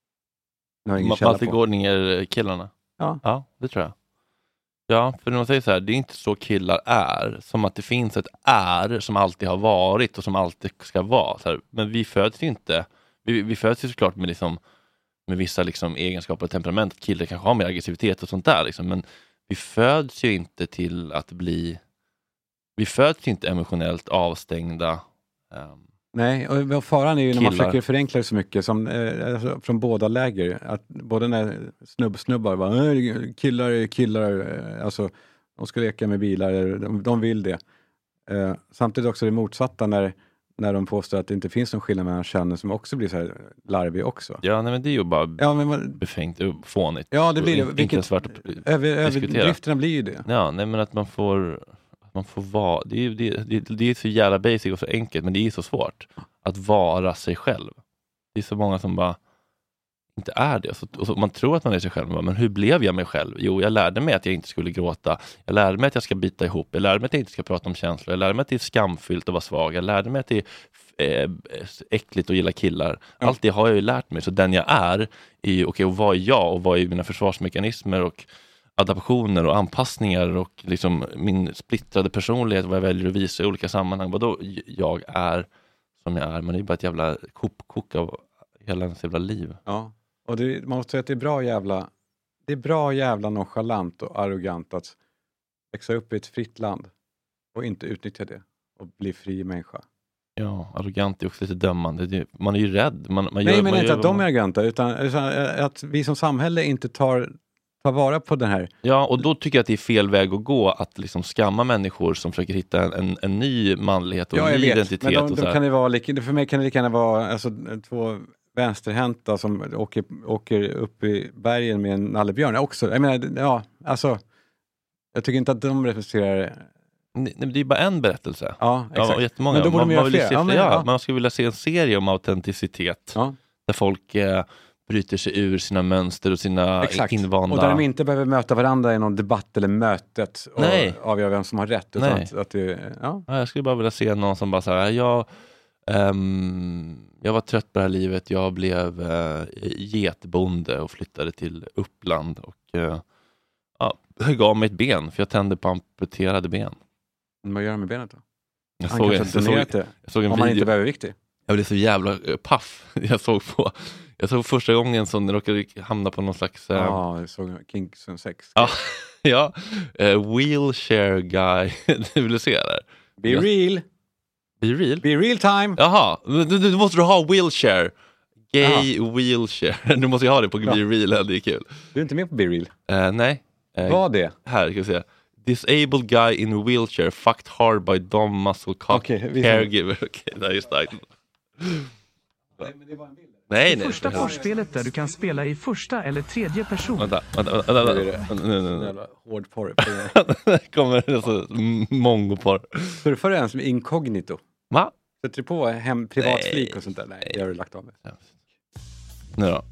S4: Malte Gårdinger killarna?
S5: Ja.
S4: Ja, det tror jag. Ja, för när man säger så här, det är inte så killar är. Som att det finns ett är som alltid har varit och som alltid ska vara. Så här, men vi föds ju inte. Vi, vi föds ju såklart med, liksom, med vissa liksom, egenskaper och temperament. Killar kanske har mer aggressivitet och sånt där. Liksom, men vi föds ju inte till att bli... Vi föds ju inte emotionellt avstängda. Um,
S5: Nej, och faran är ju när man
S4: Killar.
S5: försöker förenkla det så mycket som, eh, alltså, från båda läger. Att både när snubb-snubbar bara, "Eh, killar är killar, eh, alltså de ska leka med bilar, de, de vill det. Eh, samtidigt också det motsatta när, när de påstår att det inte finns någon skillnad mellan könen som också blir så här larvig också.
S4: Ja, nej, men det är ju bara
S5: Ja, men man,
S4: befängt och fånigt.
S5: ja, det blir det.
S4: Och inte
S5: Vilket,
S4: ens värt att
S5: över,
S4: diskutera.
S5: överdrifterna blir ju det.
S4: Ja, nej, men att man får att man får vara, det är ju det, det, det är så jävla basic och så enkelt, men det är så svårt att vara sig själv. Det är så många som bara inte är det. Så, och så, man tror att man är sig själv, men hur blev jag mig själv? Jo, jag lärde mig att jag inte skulle gråta. Jag lärde mig att jag ska bita ihop. Jag lärde mig att jag inte ska prata om känslor. Jag lärde mig att det är skamfyllt att vara svag. Jag lärde mig att det är eh, äckligt att gilla killar.
S5: Ja.
S4: Allt det har jag ju lärt mig. Så den jag är, är okej, okay, och vad är jag? Och vad är mina försvarsmekanismer och adaptioner och anpassningar och liksom min splittrade personlighet, vad jag väljer att visa i olika sammanhang. Vadå jag är som jag är? Man är ju bara ett jävla kopkok av hela ens jävla liv.
S5: Ja. Och det, man måste säga att det är bra jävla det är bra jävla nonchalant och arrogant att växa upp i ett fritt land och inte utnyttja det och bli fri människa.
S4: Ja, arrogant är också lite dömande. Det, man är ju rädd. Man, man
S5: Nej,
S4: gör,
S5: men
S4: man
S5: inte
S4: gör,
S5: att de
S4: man...
S5: är arroganta utan, utan att vi som samhälle inte tar, tar vara på den här.
S4: Ja, och då tycker jag att det är fel väg att gå att liksom skamma människor som försöker hitta en, en, en ny manlighet och
S5: Ja,
S4: en
S5: jag
S4: ny
S5: vet.
S4: identitet.
S5: Men de,
S4: och
S5: de
S4: så här.
S5: kan det vara lika, för mig kan det lika gärna vara alltså, två vänsterhänta som åker, åker upp i bergen med en nallebjörn också. Jag menar, ja, alltså jag tycker inte att de representerar.
S4: Nej, men det är bara en berättelse.
S5: Ja, exakt.
S4: Ja, jättemånga.
S5: Men då borde
S4: man,
S5: de
S4: man,
S5: göra
S4: vill
S5: fler.
S4: se,
S5: Ja, men,
S4: ja,
S5: ja.
S4: man skulle vilja se en serie om autenticitet.
S5: Ja.
S4: Där folk eh, bryter sig ur sina mönster och sina
S5: Exakt.
S4: invanda...
S5: Och där de inte behöver möta varandra i någon debatt eller mötet och
S4: Nej.
S5: avgöra vem som har rätt. Utan
S4: Nej.
S5: att, att det, ja.
S4: Ja, jag skulle bara vilja se någon som bara så här, jag, ehm, jag var trött på det här livet, jag blev uh, getbonde och flyttade till Uppland och uh, ja, jag gav mig ett ben för jag tände på amputerade ben.
S5: Men vad gör de med benet då?
S4: Jag
S5: Han
S4: såg,
S5: kanske
S4: jag, jag,
S5: donerat
S4: såg,
S5: det.
S4: jag såg en
S5: Om man
S4: video.
S5: inte är överviktig.
S4: Jag blev så jävla uh, paff. Jag såg på jag såg första gången som jag råkade hamna på någon slags uh,
S5: Ja, jag såg Kinks och sex.
S4: ja, ja uh, wheelchair guy. Du vill se det?
S5: Be real.
S4: Be real?
S5: Be real time.
S4: Jaha, du, du, du måste ha wheelchair. Gay Aha. wheelchair. Du måste ju ha det på ja. Be real, det är kul.
S5: Du är inte med på Be real?
S4: Uh, nej. Uh,
S5: Vad det?
S4: Här ska vi se. Disabled guy in wheelchair fucked hard by dumb muscle cock
S5: okay,
S4: caregiver. Okej, okay, det är just det.
S5: Nej, men det var en bild.
S4: Nej,
S14: det
S4: nej.
S14: Första porrspelet där du kan spela i första eller tredje person.
S4: Vänta, vänta, vänta. vänta.
S5: Nu är det, nu, nu, nu. Jävla hård porr.
S4: Det kommer alltså mongoporr.
S5: Surfar du ens med incognito?
S4: Va?
S5: Sätter du på hem privat flik och sånt där? Nej, det har du lagt av med.
S4: Nu då?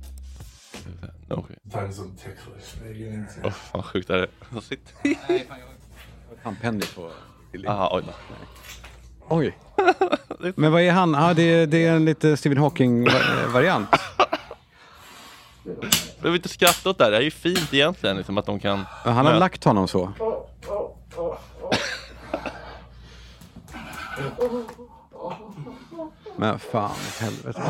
S4: Okay. Åh, oh, fan sjukt är det. Sitt.
S5: Nej, fan, jag har en penny på...
S4: Aha, oj.
S5: Oj. Men vad är han? Ah, det, är, det är en lite Stephen Hawking-variant.
S4: Jag vill inte skratta åt det här. Det är ju fint egentligen liksom, att de kan...
S5: Men han har lagt honom så. Men fan, helvete.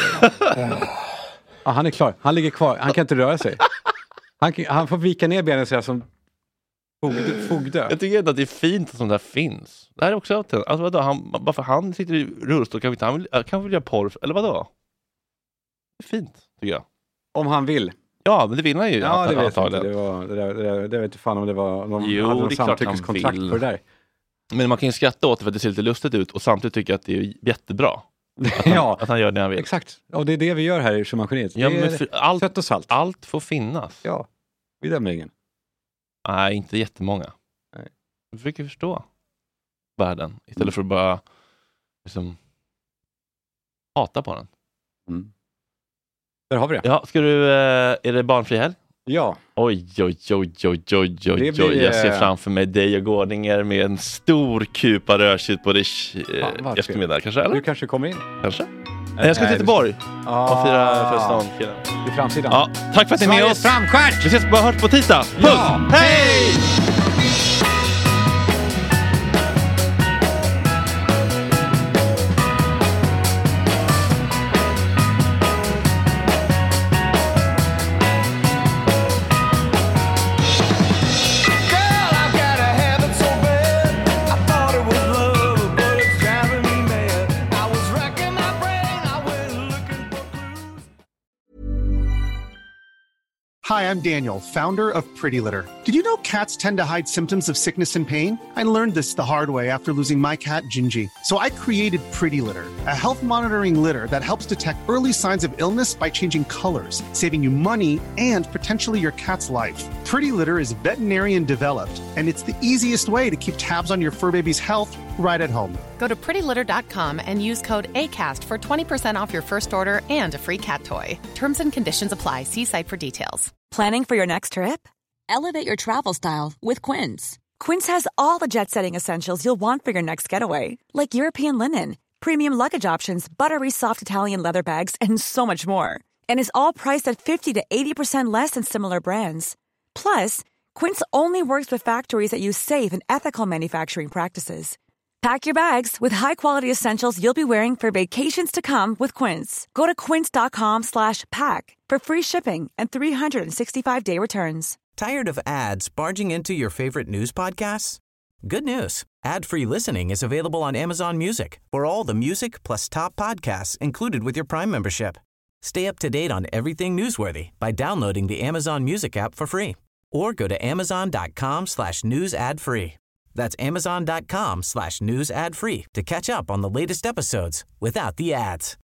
S5: Ah, han är klar. Han ligger kvar. Han kan inte röra sig. Han, han får vika ner benen så här som fogd, fogdö.
S4: Jag tycker inte att det är fint att sånt där finns. Det här är också alltså vadå, han, bara för han sitter i rullstol kan vi inte, han vill, kan väl göra porr, eller vadå? Det är fint, tycker jag.
S5: Om han vill.
S4: Ja, men det vill han ju.
S5: Ja, det vet jag inte. Det, var, det, där, det, där, det vet inte fan om det var någon,
S4: jo,
S5: hade någon
S4: det är klart han
S5: samtyckeskontrakt
S4: vill.
S5: på det där.
S4: Men man kan ju skratta åt det för att det ser lite lustigt ut och samtidigt tycka att det är jättebra. Att han,
S5: ja,
S4: att han gör det han vill.
S5: Exakt. Och det är det vi gör här i Schumann-geniet.
S4: Ja,
S5: det
S4: men för allt,
S5: sött och salt.
S4: Allt får finnas.
S5: Ja, vi dömer ingen.
S4: Nej, inte jättemånga.
S5: Nej.
S4: Jag försöker förstå världen istället mm. för att bara liksom hata på den.
S5: Mm. Där har vi det.
S4: Ja, ska du, är det barnfri helg?
S5: Ja.
S4: Oj, oj, oj, oj, oj, oj, oj. Blir, jag ser framför mig dig och Gårdinger med en stor kupa rödtjut på det eh, eftermiddag, kanske? Eller?
S5: Du kanske kommer in.
S4: Kanske? Nej, jag ska till Göteborg
S5: ah.
S4: och fira födelsedagen.
S5: I framsidan.
S4: Ja, tack för att ni är med oss.
S5: Framskärt!
S4: Vi ses bara hörs på tisdag. Puss!
S5: Ja.
S4: Hej!
S15: Hi, I'm Daniel, founder of Pretty Litter. Did you know cats tend to hide symptoms of sickness and pain? I learned this the hard way after losing my cat, Gingy. So I created Pretty Litter, a health monitoring litter that helps detect early signs of illness by changing colors, saving you money and potentially your cat's life. Pretty Litter is veterinarian developed, and it's the easiest way to keep tabs on your fur baby's health right at home.
S16: Go to pretty litter dot com and use code ACAST for twenty percent off your first order and a free cat toy. Terms and conditions apply. See site for details.
S17: Planning for your next trip? Elevate your travel style with Quince. Quince has all the jet-setting essentials you'll want for your next getaway, like European linen, premium luggage options, buttery soft Italian leather bags, and so much more. And is all priced at fifty to eighty percent less than similar brands. Plus, Quince only works with factories that use safe and ethical manufacturing practices. Pack your bags with high-quality essentials you'll be wearing for vacations to come with Quince. Go to quince.com slash pack for free shipping and three sixty-five day returns.
S3: Tired of ads barging into your favorite news podcasts? Good news. Ad-free listening is available on Amazon Music for all the music plus top podcasts included with your Prime membership. Stay up to date on everything newsworthy by downloading the Amazon Music app for free or go to amazon.com slash news ad free. That's amazon.com slash news ad free to catch up on the latest episodes without the ads.